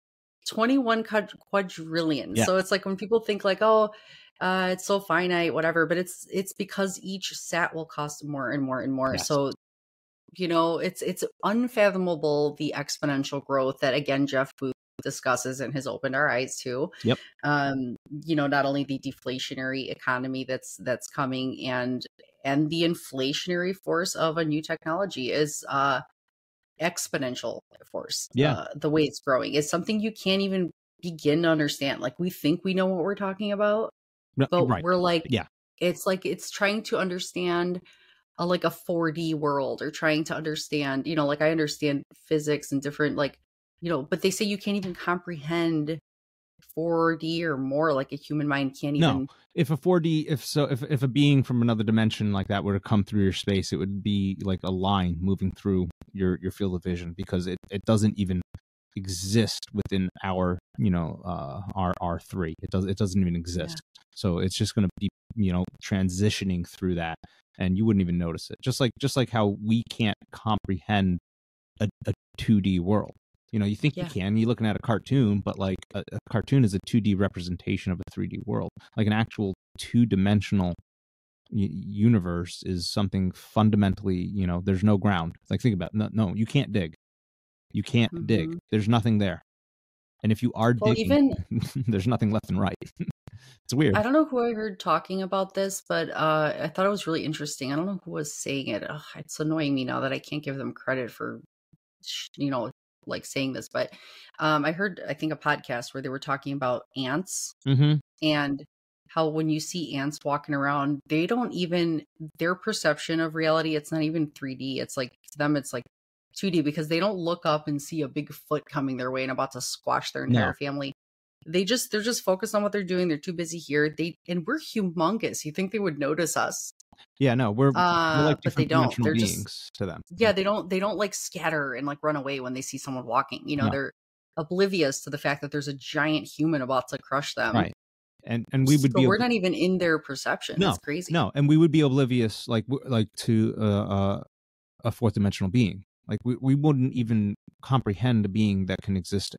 21 quadrillion. Yeah. So it's like when people think like, it's so finite, whatever, but it's because each sat will cost more and more and more. Yes. So, it's unfathomable, the exponential growth that, again, Jeff Booth discusses and has opened our eyes to. Yep. Not only the deflationary economy that's coming, and the inflationary force of a new technology is exponential force. Yeah. The way it's growing is something you can't even begin to understand. Like, we think we know what we're talking about, but Right. we're like, Yeah. it's trying to understand like a 4D world, or trying to understand, like I understand physics and different, like, but they say you can't even comprehend 4D or more. Like, a human mind can't even. No, if a 4D, if a being from another dimension like that were to come through your space, it would be like a line moving through your field of vision, because it doesn't even exist within our our R3. It doesn't even exist. Yeah. So it's just going to be transitioning through that, and you wouldn't even notice it. Just like how we can't comprehend a 2D world. You think you can. You're looking at a cartoon, but like a cartoon is a 2D representation of a 3D world. Like an actual 2-dimensional universe is something fundamentally, there's no ground. Like, think about it. No, you can't dig. You can't dig. There's nothing there. And if you are digging, there's nothing left and right. It's weird. I don't know who I heard talking about this, but I thought it was really interesting. I don't know who was saying it. Ugh, it's annoying me now that I can't give them credit for, like saying this. But I heard, I think, a podcast where they were talking about ants, and how when you see ants walking around, they don't even, their perception of reality, it's not even 3D. It's like, to them, it's like 2D, because they don't look up and see a big foot coming their way and about to squash their entire family. They're just focused on what they're doing. They're too busy here. And we're humongous. You think they would notice us? Yeah, no, we're like but they don't. They're beings just to them. Yeah, they don't like scatter and like run away when they see someone walking. No. They're oblivious to the fact that there's a giant human about to crush them. Right. And we would be. We're not even in their perception. No, it's crazy. No, and we would be oblivious, like to a fourth dimensional being. Like we wouldn't even comprehend a being that can exist,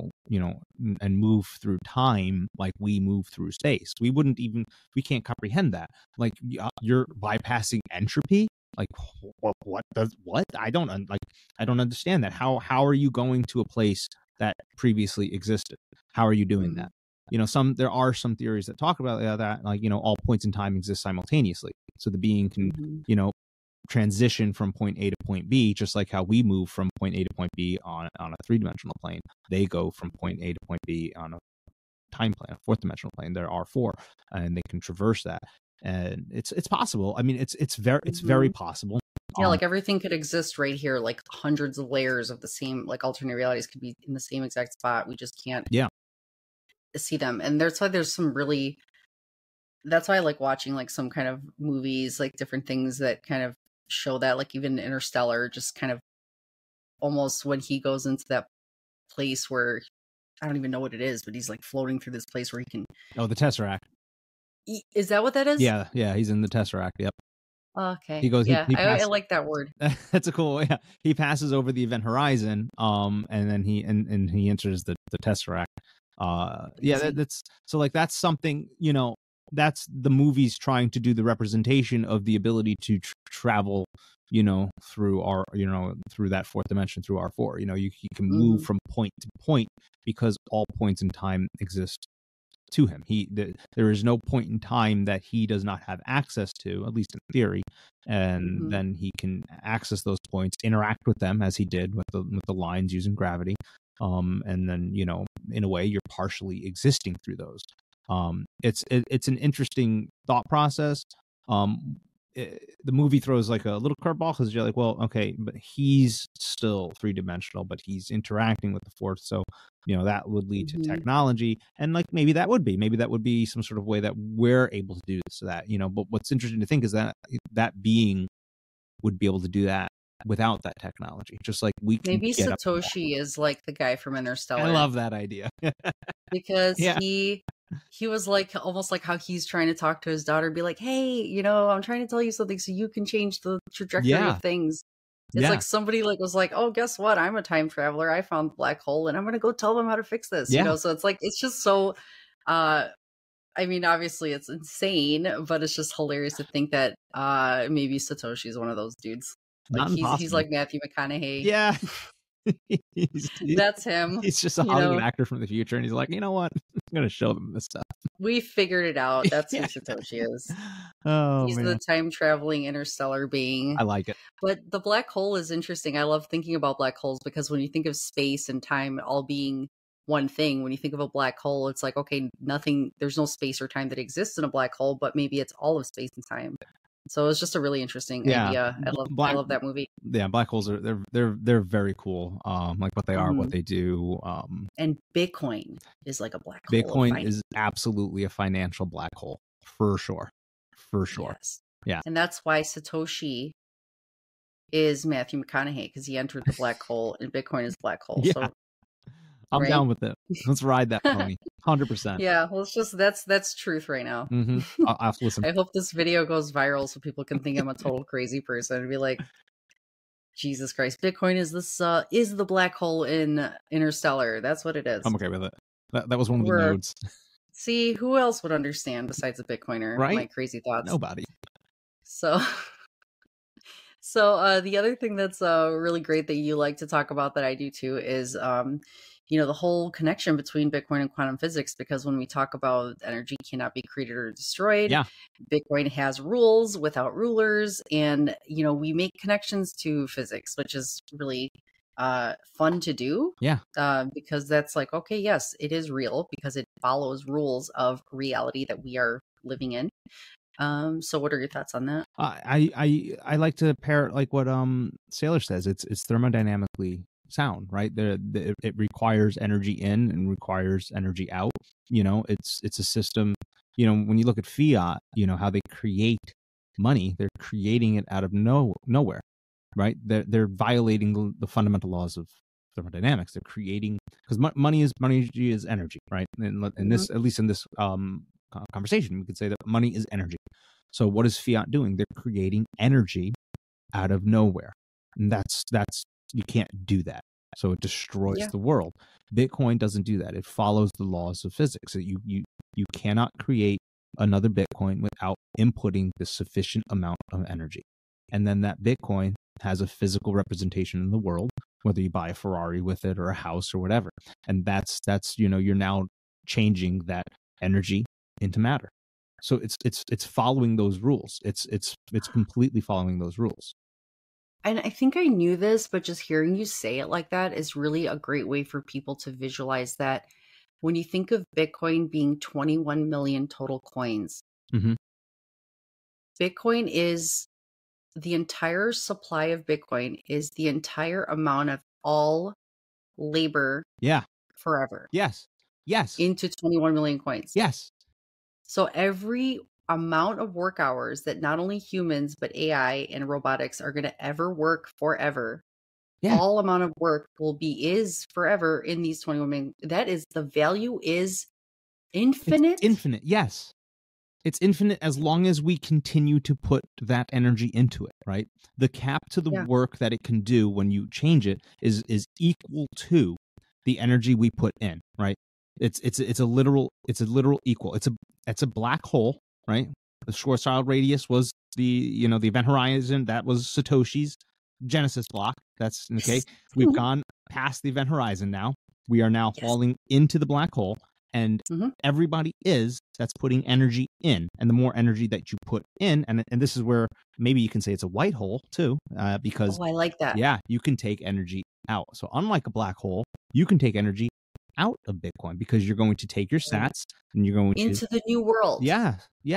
and move through time like we move through space. We can't comprehend that. Like, you're bypassing entropy. Like, what? I don't understand that. How are you going to a place that previously existed? How are you doing that? There are some theories that talk about that, like, all points in time exist simultaneously. So the being can, transition from point A to point B, just like how we move from point A to point B on a 3-dimensional plane. They go from point A to point B on a time plane, a 4th-dimensional plane. There are 4, and they can traverse that. And it's possible. I mean, it's very possible. Yeah, like everything could exist right here, like hundreds of layers of the same, like alternate realities could be in the same exact spot. We just can't see them. And that's why that's why I like watching like some kind of movies, like different things that kind of show that, like even Interstellar, just kind of almost when he goes into that place where I don't even know what it is, but he's like floating through this place where he can. Oh, the Tesseract. Is that what that is? Yeah, he's in the Tesseract. Yep. Okay. He goes. Yeah, I like that word. That's a cool. Yeah, he passes over the event horizon. And then he enters the Tesseract. That's so, like, that's something. That's the movies trying to do the representation of the ability to travel, through our, through that 4th dimension, through R4. You can move from point to point because all points in time exist to him. There is no point in time that he does not have access to, at least in theory, and then he can access those points, interact with them as he did with the lines using gravity, and then in a way you're partially existing through those. It's an interesting thought process. The movie throws like a little curveball because you're like, well, okay, but he's still 3-dimensional, but he's interacting with the 4th, so that would lead to technology, and like maybe that would be some sort of way that we're able to do this, so that But what's interesting to think is that that being would be able to do that without that technology, just like we can. Maybe Satoshi is like the guy from Interstellar. I love that idea. Because he was like almost like how he's trying to talk to his daughter, be like, hey, I'm trying to tell you something so you can change the trajectory of things. It's like somebody like was like, oh, guess what? I'm a time traveler. I found the black hole and I'm going to go tell them how to fix this. So it's like, it's just so, I mean, obviously it's insane, but it's just hilarious to think that maybe Satoshi is one of those dudes. Like he's like Matthew McConaughey. Yeah. He's That's him. he's just a You Hollywood know, actor from the future, and he's like, you know what? I'm gonna show them this stuff. we figured it out. That's who Yeah. Satoshi is. Oh He's the man, time traveling interstellar being. I like it. But the black hole is interesting. I love thinking about black holes because when you think of space and time all being one thing, when you think of a black hole, it's like, okay, nothing, there's no space or time that exists in a black hole, but maybe it's all of space and time. So it's just a really interesting Yeah, idea. I black love that movie. yeah, black holes are they're very cool. Like what they are, what Mhm. they do. And Bitcoin is like a black hole. Bitcoin is absolutely a financial black hole for sure, for sure. Yes. Yeah. And that's why Satoshi is Matthew McConaughey, because he entered the black hole and Bitcoin is black hole. Yeah. So I'm right? down with it. Let's ride that pony, 100%. yeah, well, it's just that's truth right now. I'll have to listen. I hope this video goes viral so people can think I'm a total crazy person and be like, Jesus Christ, Bitcoin is the black hole in Interstellar. That's what it is. I'm okay with it. That was one of the We're- nodes. See, who else would understand besides a Bitcoiner Right? my crazy thoughts? Nobody. So, the other thing that's really great that you like to talk about that I do too is, the whole connection between Bitcoin and quantum physics. Because when we talk about energy cannot be created or destroyed, Yeah. Bitcoin has rules without rulers, and we make connections to physics, which is really fun to do. Yeah. Because that's like, okay, yes, it is real because it follows rules of reality that we are living in. So what are your thoughts on that? I like to pair it like what Sailor says. It's thermodynamically sound, right? It requires energy in and requires energy out. It's a system. When you look at fiat, how they create money, they're creating it out of nowhere, right? They're violating the fundamental laws of thermodynamics. They're creating, because money is energy, right? And this, at least in this conversation, we could say that money is energy. So what is fiat doing? They're creating energy out of nowhere, and that's you can't do that. So it destroys the world. Bitcoin doesn't do that. It follows the laws of physics. So you cannot create another Bitcoin without inputting the sufficient amount of energy, and then that Bitcoin has a physical representation in the world, whether you buy a Ferrari with it or a house or whatever. And that's you're now changing that energy into matter. So it's following those rules. It's completely following those rules. And I think I knew this, but just hearing you say it like that is really a great way for people to visualize that. When you think of Bitcoin being 21 million total coins, Mhm. Bitcoin is the entire supply of Bitcoin is the entire amount of all labor Yeah. forever Yes. into 21 million coins. Yes. So every amount of work hours that not only humans, but AI and robotics are going to ever work forever, Yeah. all amount of work is forever in these 21 million. That is, the value is infinite. It's infinite. Yes. It's infinite as long as we continue to put that energy into it, right? The cap to the work that it can do when you change it is equal to the energy we put in, right? It's a literal equal. It's a black hole, right? The Schwarzschild radius was the event horizon. That was Satoshi's Genesis block. That's okay. We've gone past the event horizon now. We are now falling into the black hole, and everybody that's putting energy in. And the more energy that you put in, and this is where maybe you can say it's a white hole too, because I like that. Yeah, you can take energy out. So unlike a black hole, you can take energy out of Bitcoin because you're going to take your sats and you're going into the new world. Yeah,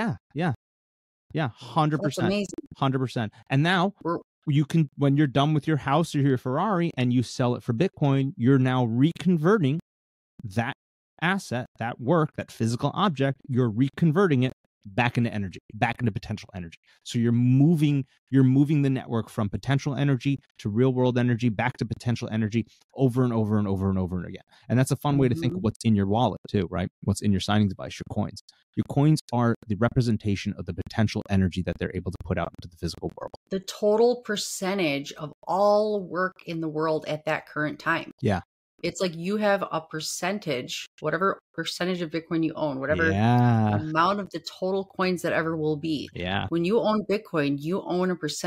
100%. Amazing. 100%. And now you can, when you're done with your house or your Ferrari and you sell it for Bitcoin, you're now reconverting that asset, that work, that physical object, you're reconverting it back into energy, back into potential energy. So you're moving the network from potential energy to real world energy, back to potential energy over and over and over and over again. And that's a fun way to think of what's in your wallet too, right? What's in your signing device, your coins. Your coins are the representation of the potential energy that they're able to put out into the physical world. The total percentage of all work in the world at that current time. Yeah. It's like you have a percentage, whatever percentage of Bitcoin you own, whatever amount of the total coins that ever will be. Yeah. When you own Bitcoin, you own a percentage of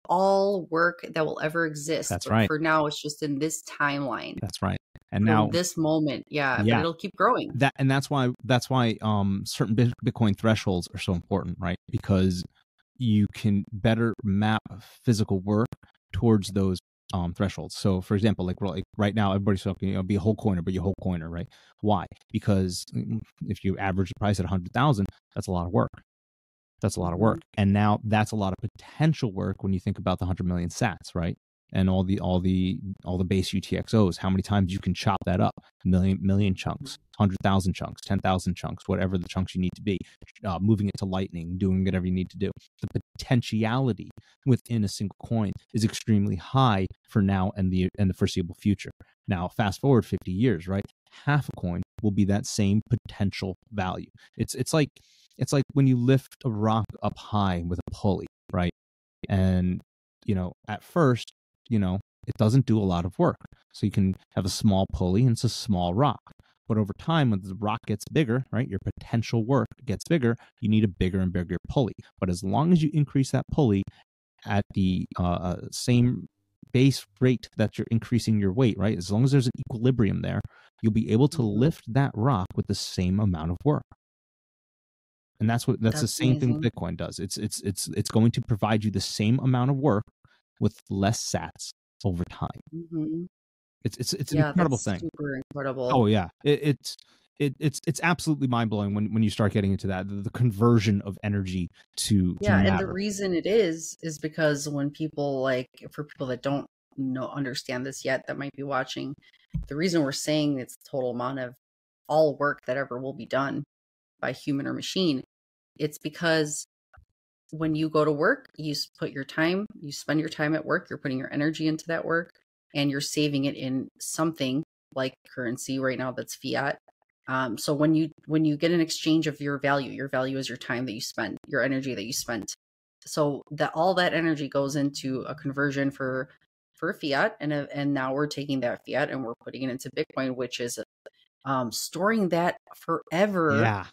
all work that will ever exist. That's But right. for now, it's just in this timeline. That's right. And From now, this moment, but yeah, it'll keep growing. that's why certain Bitcoin thresholds are so important, right? Because you can better map physical work towards those thresholds. So, for example, like right now, everybody's talking, be a whole coiner, but you whole coiner, right? Why? Because if you average the price at 100,000, that's a lot of work. That's a lot of work. And now that's a lot of potential work when you think about the 100 million sats, right? And all the base UTXOs, how many times you can chop that up, million chunks, 100,000 chunks, 10,000 chunks, whatever the chunks you need to be, moving it to Lightning, doing whatever you need to do. The potentiality within a single coin is extremely high for now and the foreseeable future. Now, fast forward 50 years, right? Half a coin will be that same potential value. It's like when you lift a rock up high with a pulley, right? And at first, it doesn't do a lot of work. So you can have a small pulley and it's a small rock. But over time, when the rock gets bigger, right, your potential work gets bigger, you need a bigger and bigger pulley. But as long as you increase that pulley at the same base rate that you're increasing your weight, right, as long as there's an equilibrium there, you'll be able to lift that rock with the same amount of work. And that's the same thing Bitcoin does. It's going to provide you the same amount of work with less sats over time. It's an incredible thing. Super incredible. Oh yeah, it's absolutely mind blowing when you start getting into that, the conversion of energy to matter. And the reason it is because when people, for people that don't understand this yet, that might be watching, the reason we're saying it's the total amount of all work that ever will be done by human or machine, it's because when you go to work, you spend your time at work, you're putting your energy into that work, and you're saving it in something like currency right now that's fiat. So when you get an exchange of your value is your time that you spend, your energy that you spent. So all that energy goes into a conversion for fiat, and now we're taking that fiat and we're putting it into Bitcoin, which is storing that forever. Yeah.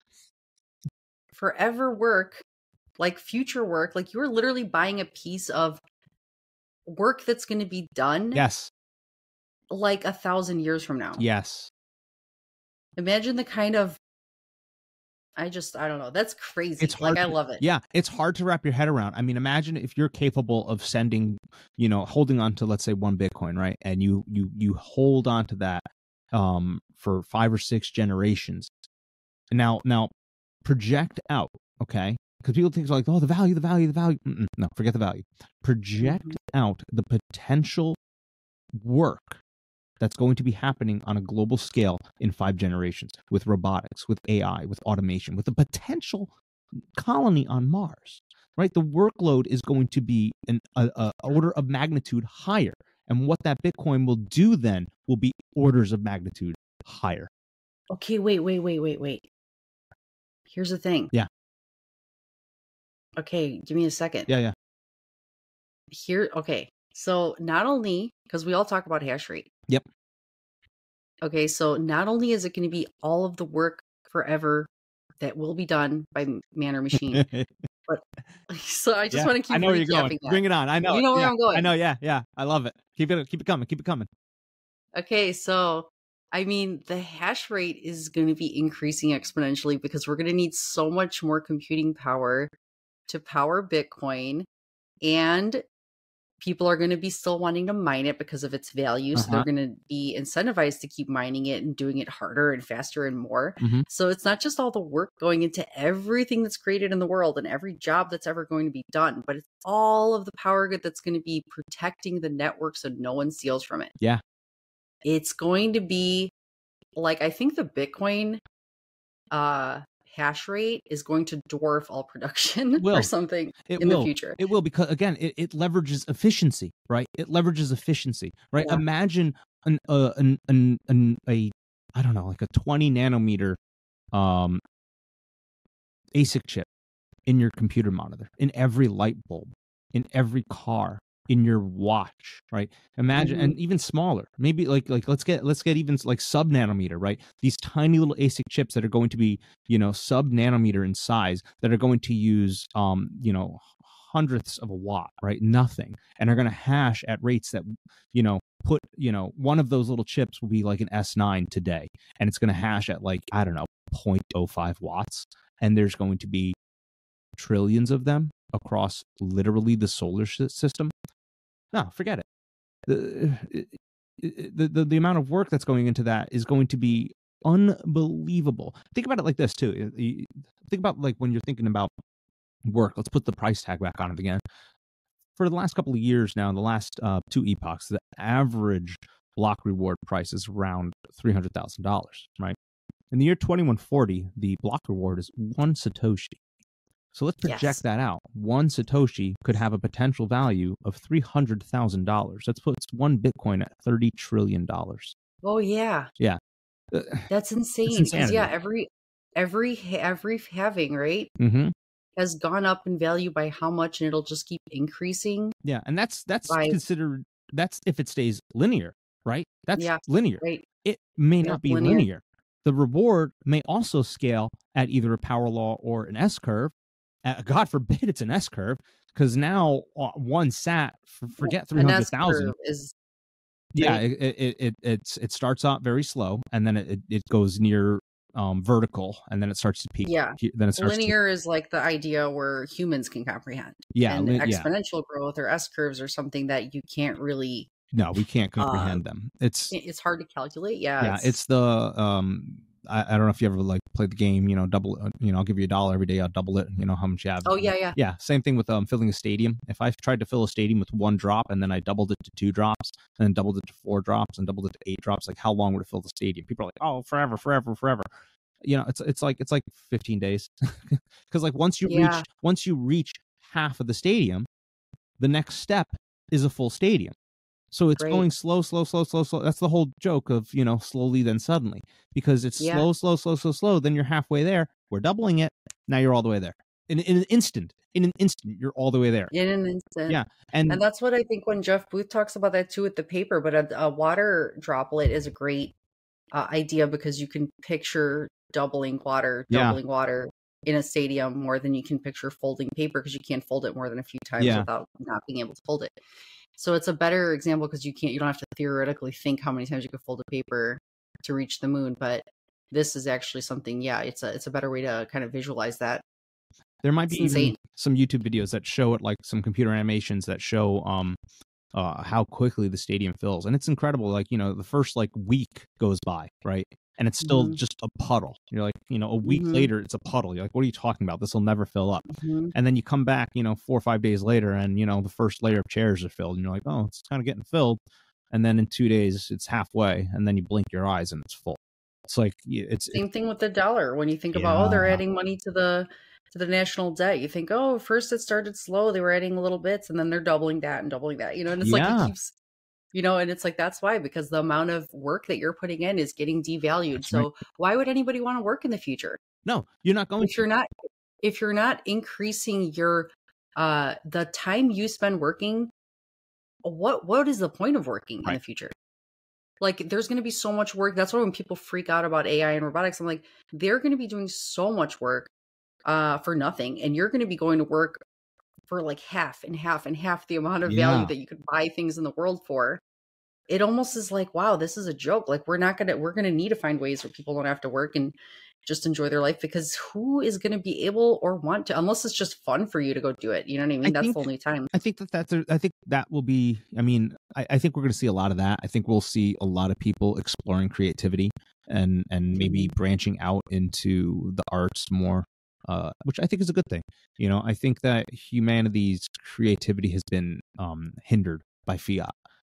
Forever work, like future work, like you're literally buying a piece of work that's going to be done. Yes. Like 1,000 years from now. Yes. Imagine the kind of, I don't know. That's crazy. I love it. Yeah. It's hard to wrap your head around. I mean, imagine if you're capable of sending, holding on to, let's say, 1 Bitcoin, right? And you hold on to that for 5 or 6 generations. Now project out, okay? Because people think like, oh, the value. No, forget the value. Project out the potential work that's going to be happening on a global scale in 5 generations with robotics, with AI, with automation, with a potential colony on Mars, right? The workload is going to be an order of magnitude higher. And what that Bitcoin will do then will be orders of magnitude higher. Okay, wait. Here's the thing. Yeah. Okay, give me a second. Yeah. Okay. So not only, because we all talk about hash rate. Yep. Okay, so not only is it going to be all of the work forever that will be done by man or machine, but so I just want to keep. I know where you're going. That. Bring it on. I know. You know where I'm going. I know. Yeah. I love it. Keep it coming. Okay, so I mean, the hash rate is going to be increasing exponentially because we're going to need so much more computing power to power Bitcoin, and people are going to be still wanting to mine it because of its value. So they're going to be incentivized to keep mining it and doing it harder and faster and more. So it's not just all the work going into everything that's created in the world and every job that's ever going to be done, but it's all of the power grid that's going to be protecting the network so no one steals from it. Yeah. It's going to be I think the Bitcoin hash rate is going to dwarf all production or something the future. It will, because again, it leverages efficiency, right? Right? Yeah. Imagine a I don't know, like a 20 nanometer ASIC chip in your computer monitor, in every light bulb, in every car, in your watch, right? Imagine, and even smaller, maybe like let's get even like sub nanometer, right? These tiny little ASIC chips that are going to be, sub nanometer in size, that are going to use, hundredths of a watt, right? Nothing. And are going to hash at rates that, one of those little chips will be like an S9 today. And it's going to hash at like, I don't know, 0.05 watts. And there's going to be trillions of them across literally the solar system. No, forget it. The amount of work that's going into that is going to be unbelievable. Think about it like this too. Think about like when you're thinking about work. Let's put the price tag back on it again. For the last couple of years now, the last 2 epochs, the average block reward price is around $300,000, right? In the year 2140, the block reward is 1 Satoshi. So let's project that out. 1 Satoshi could have a potential value of $300,000. That puts 1 Bitcoin at $30 trillion. Oh yeah. Yeah. That's insane. Because every halving, right? Mm-hmm. Has gone up in value by how much, and it'll just keep increasing. Yeah, and that's considered, that's if it stays linear, right? That's linear. Right. It may not be linear. The reward may also scale at either a power law or an S curve. God forbid it's an S curve, because now 1 sat, forget 300,000. Yeah, it starts out very slow, and then it goes near vertical, and then it starts to peak. Yeah, then it starts linear is like the idea where humans can comprehend. Yeah, and exponential growth or S curves are something that you can't really. No, we can't comprehend them. It's hard to calculate. Yeah, it's the I don't know if you ever like played the game, double, I'll give you $1 every day, I'll double it, how much you have. Oh yeah. Yeah, same thing with filling a stadium. If I tried to fill a stadium with 1 drop and then I doubled it to 2 drops and then doubled it to 4 drops and doubled it to 8 drops, like how long would it fill the stadium? People are like, oh, forever. It's like 15 days. Because like once you reach half of the stadium, the next step is a full stadium. So it's going slow. That's the whole joke of, slowly then suddenly, because it's slow. Then you're halfway there. We're doubling it. Now you're all the way there. In an instant, you're all the way there. In an instant. Yeah. And that's what I think when Jeff Booth talks about that too with the paper, but a water droplet is a great idea, because you can picture doubling water in a stadium more than you can picture folding paper, because you can't fold it more than a few times without not being able to fold it. So it's a better example, because you don't have to theoretically think how many times you could fold a paper to reach the moon. But this is actually something, it's a better way to kind of visualize that. There might be even some YouTube videos that show it, like some computer animations that show how quickly the stadium fills. And it's incredible. Like, the first week goes by, right? And it's still just a puddle. You're like, a week later, it's a puddle. You're like, what are you talking about? This will never fill up. And then you come back, 4 or 5 days later, and, the first layer of chairs are filled. And you're like, oh, it's kind of getting filled. And then in 2 days, it's halfway. And then you blink your eyes and it's full. It's like, same thing with the dollar. When you think about, they're adding money to the national debt, you think, first it started slow. They were adding little bits, and then they're doubling that and doubling that, and it's like it keeps. And it's like, that's why, because the amount of work that you're putting in is getting devalued. That's so why would anybody want to work in the future? No, you're not going if you're not increasing your, the time you spend working, what is the point of working in the future? Like, there's going to be so much work. That's why when people freak out about AI and robotics, I'm like, they're going to be doing so much work, for nothing. And you're going to be going to work for like half the amount of value that you could buy things in the world for. It almost is like, wow, this is a joke. Like, we're going to need to find ways where people don't have to work and just enjoy their life, because who is going to be able or want to, unless it's just fun for you to go do it. You know what I mean? That's the only time. I think that will be, I think we're going to see a lot of that. I think we'll see a lot of people exploring creativity and maybe branching out into the arts more. Which I think is a good thing. I think that humanity's creativity has been hindered by fiat.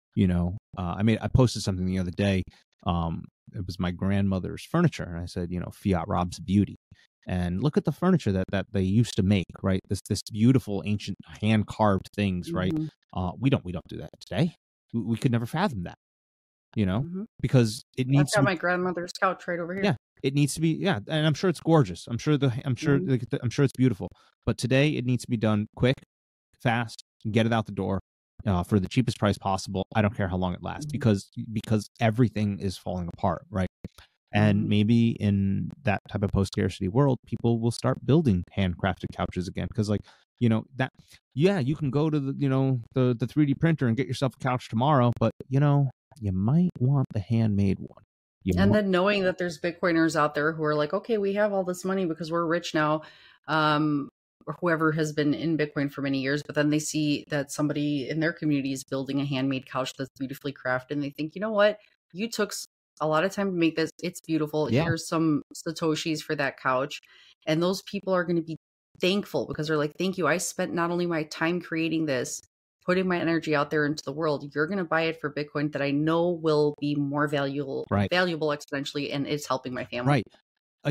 I posted something the other day. It was my grandmother's furniture, and I said, fiat robs beauty. And look at the furniture that they used to make, right? This beautiful ancient hand carved things, right? We don't do that today. We could never fathom that, because it needs. I've got my grandmother's couch right over here. Yeah. It needs to be, and I'm sure it's gorgeous. I'm sure it's beautiful. But today it needs to be done quick, fast, get it out the door for the cheapest price possible. I don't care how long it lasts, because everything is falling apart, right? And maybe in that type of post-scarcity world, people will start building handcrafted couches again, because You know, that, yeah, you can go to the, the 3D printer and get yourself a couch tomorrow, but you might want the handmade one. And then knowing that there's Bitcoiners out there who are like, okay, we have all this money because we're rich now. Or whoever has been in Bitcoin for many years, but then they see that somebody in their community is building a handmade couch that's beautifully crafted, and they think, you know what? You took a lot of time to make this. It's beautiful. Yeah. Here's some Satoshis for that couch. And those people are going to be thankful because they're like, thank you. I spent not only my time creating this, putting my energy out there into the world. You're going to buy it for Bitcoin that I know will be more valuable exponentially, and it's helping my family. Right. A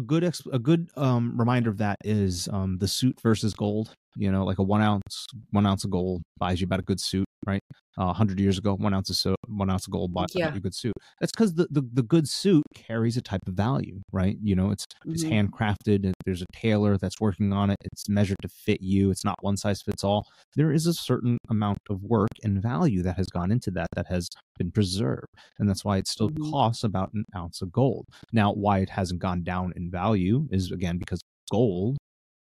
good reminder of that is the suit versus gold. Like a 1 ounce of gold buys you about a good suit, right? 100 years ago, 1 ounce of gold bought you a good suit. That's because the good suit carries a type of value, right? It's handcrafted, and there's a tailor that's working on it. It's measured to fit you. It's not one size fits all. There is a certain amount of work and value that has gone into that has been preserved, and that's why it still costs about an ounce of gold. Now, why it hasn't gone down in value is, again, because gold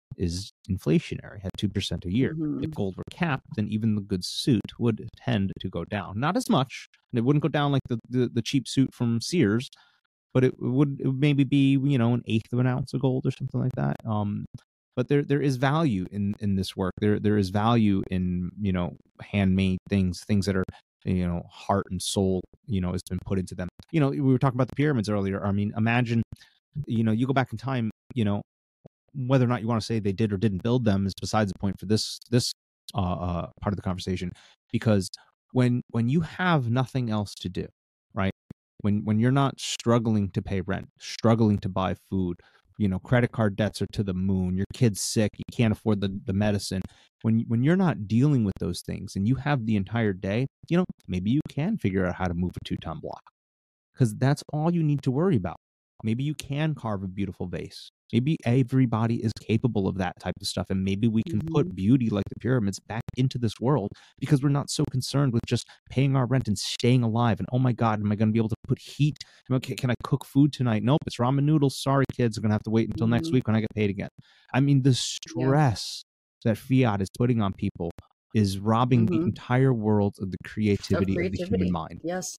is inflationary at 2% a year. If gold were capped, then even the good suit would tend to go down. Not as much, and it wouldn't go down like the cheap suit from Sears, but it would maybe be an eighth of an ounce of gold or something like that. But there is value in this work. There is value in handmade things that are heart and soul has been put into them. We were talking about the pyramids earlier. I mean, imagine you go back in time, whether or not you want to say they did or didn't build them is besides the point for this part of the conversation, because when you have nothing else to do, right? When you're not struggling to pay rent, struggling to buy food, credit card debts are to the moon, your kid's sick, you can't afford the medicine. When you're not dealing with those things and you have the entire day, maybe you can figure out how to move a 2-ton block, because that's all you need to worry about. Maybe you can carve a beautiful vase. Maybe everybody is capable of that type of stuff. And maybe we can put beauty like the pyramids back into this world because we're not so concerned with just paying our rent and staying alive. And oh my God, am I going to be able to put heat? Okay, can I cook food tonight? Nope, it's ramen noodles. Sorry, kids, I'm going to have to wait until next week when I get paid again. I mean, the stress that fiat is putting on people is robbing the entire world of the creativity of the human mind. Yes,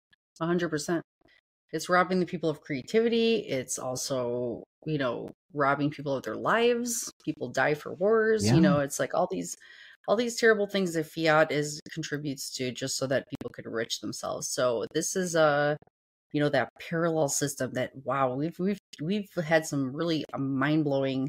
100%. It's robbing the people of creativity. It's also, robbing people of their lives. People die for wars. Yeah. It's like all these terrible things that fiat contributes to, just so that people could enrich themselves. So this is that parallel system that, wow, we've had some really mind-blowing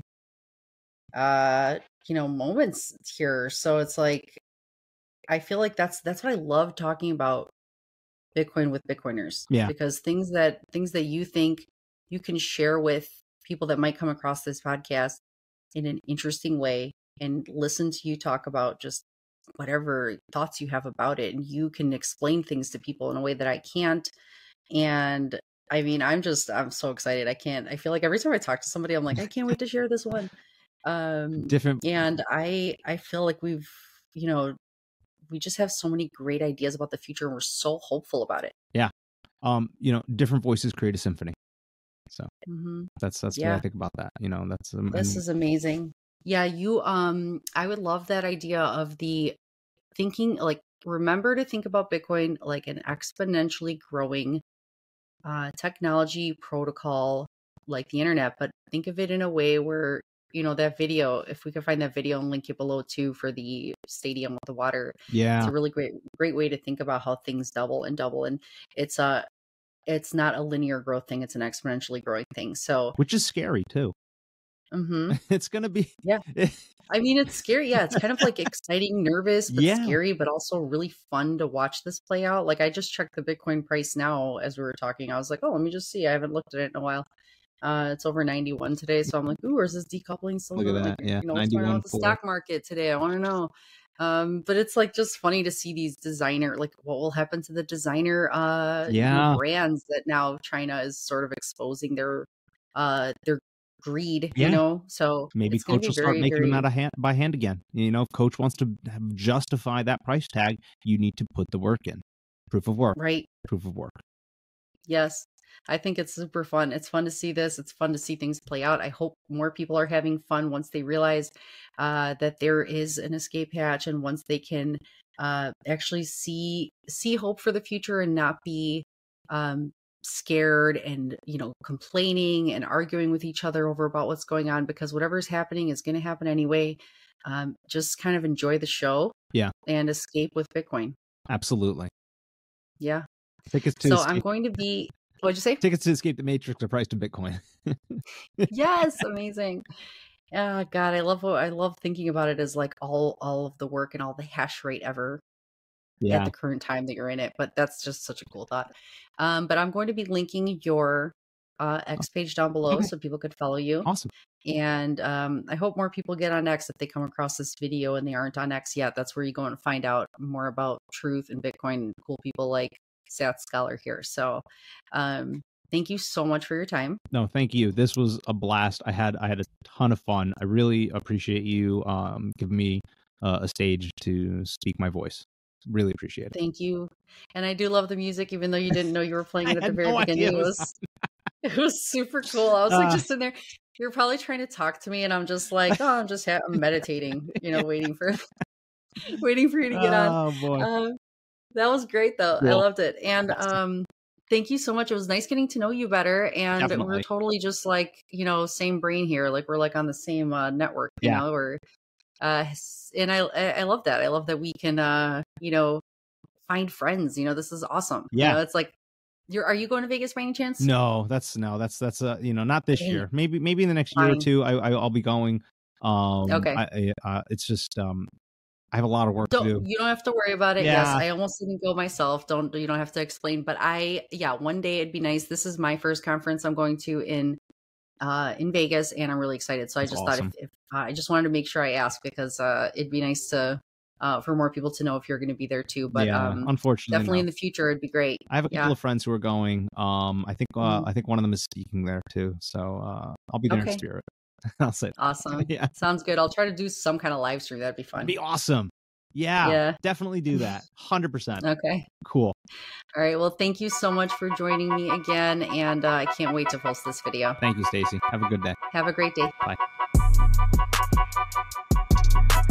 moments here. So it's like, I feel like that's what I love talking about Bitcoin with Bitcoiners. Yeah. Because things that you think you can share with people that might come across this podcast in an interesting way and listen to you talk about just whatever thoughts you have about it, and you can explain things to people in a way that I can't. And I mean, I'm so excited. I feel like every time I talk to somebody, I'm like, I can't wait to share this one. Different. And I feel like we just have so many great ideas about the future, and we're so hopeful about it. Yeah. Different voices create a symphony. So that's what I think about that. This is amazing. Yeah. I would love that idea of the thinking, like, remember to think about Bitcoin like an exponentially growing technology protocol like the internet, but think of it in a way where, that video, if we could find that video and link it below too for the stadium with the water. Yeah. It's a really great way to think about how things double and double. And it's not a linear growth thing. It's an exponentially growing thing. So, which is scary too. It's going to be. Yeah. I mean, it's scary. Yeah. It's kind of like exciting, nervous, but scary, but also really fun to watch this play out. Like, I just checked the Bitcoin price now as we were talking. I was like, oh, let me just see. I haven't looked at it in a while. It's over 91 today. So I'm like, ooh, where's this decoupling still? Look at that. Like, Yeah. What's going on with the stock market today? I want to know. But it's like just funny to see these designer, like what will happen to the designer brands that now China is sort of exposing their greed, so maybe Coach will start making them out by hand again. If Coach wants to justify that price tag, you need to put the work in. Proof of work. Right. Proof of work. Yes. I think it's super fun. It's fun to see this. It's fun to see things play out. I hope more people are having fun once they realize that there is an escape hatch, and once they can actually see hope for the future and not be scared and complaining and arguing with each other over about what's going on, because whatever's happening is going to happen anyway. Just kind of enjoy the show, and escape with Bitcoin. Absolutely. Yeah. Tickets to so I'm going to be. What'd you say? Tickets to Escape the Matrix are priced in Bitcoin. Yes, amazing. God, I love thinking about it as like all of the work and all the hash rate ever at the current time that you're in it. But that's just such a cool thought. But I'm going to be linking your X page down below so people could follow you. Awesome. And I hope more people get on X if they come across this video and they aren't on X yet. That's where you go and find out more about truth and Bitcoin and cool people like Sats Scholar here. So thank you so much for your time. No, thank you. This was a blast. I had a ton of fun. I really appreciate you giving me a stage to speak my voice. Really appreciate it. Thank you. And I do love the music, even though you didn't know you were playing it at the very beginning. It was super cool. I was like just in there. You're probably trying to talk to me, and I'm just like, oh, I'm meditating, waiting for you to get on. Oh boy. That was great though. Cool. I loved it. And thank you so much. It was nice getting to know you better. And Definitely. we're totally just like, same brain here. Like we're like on the same network, you know, or and I love that. I love that we can find friends. This is awesome. Yeah. It's like are you going to Vegas by any chance? No, that's not this year. Maybe in the next year or two I'll be going. Okay. It's just I have a lot of work to do. You don't have to worry about it. Yeah. Yes, I almost didn't go myself. You don't have to explain. But one day it'd be nice. This is my first conference I'm going to in Vegas, and I'm really excited. So That's I just awesome. thought if I just wanted to make sure I asked, because it'd be nice to for more people to know if you're going to be there too. But unfortunately, definitely in the future, it'd be great. I have a couple of friends who are going. I think one of them is speaking there too. So I'll be there in spirit. I'll say that. Awesome. Yeah. Sounds good. I'll try to do some kind of live stream. That'd be fun. That'd be awesome. Yeah. Definitely do that. 100%. Okay. Cool. All right. Well, thank you so much for joining me again. And I can't wait to post this video. Thank you, Stacy. Have a good day. Have a great day. Bye.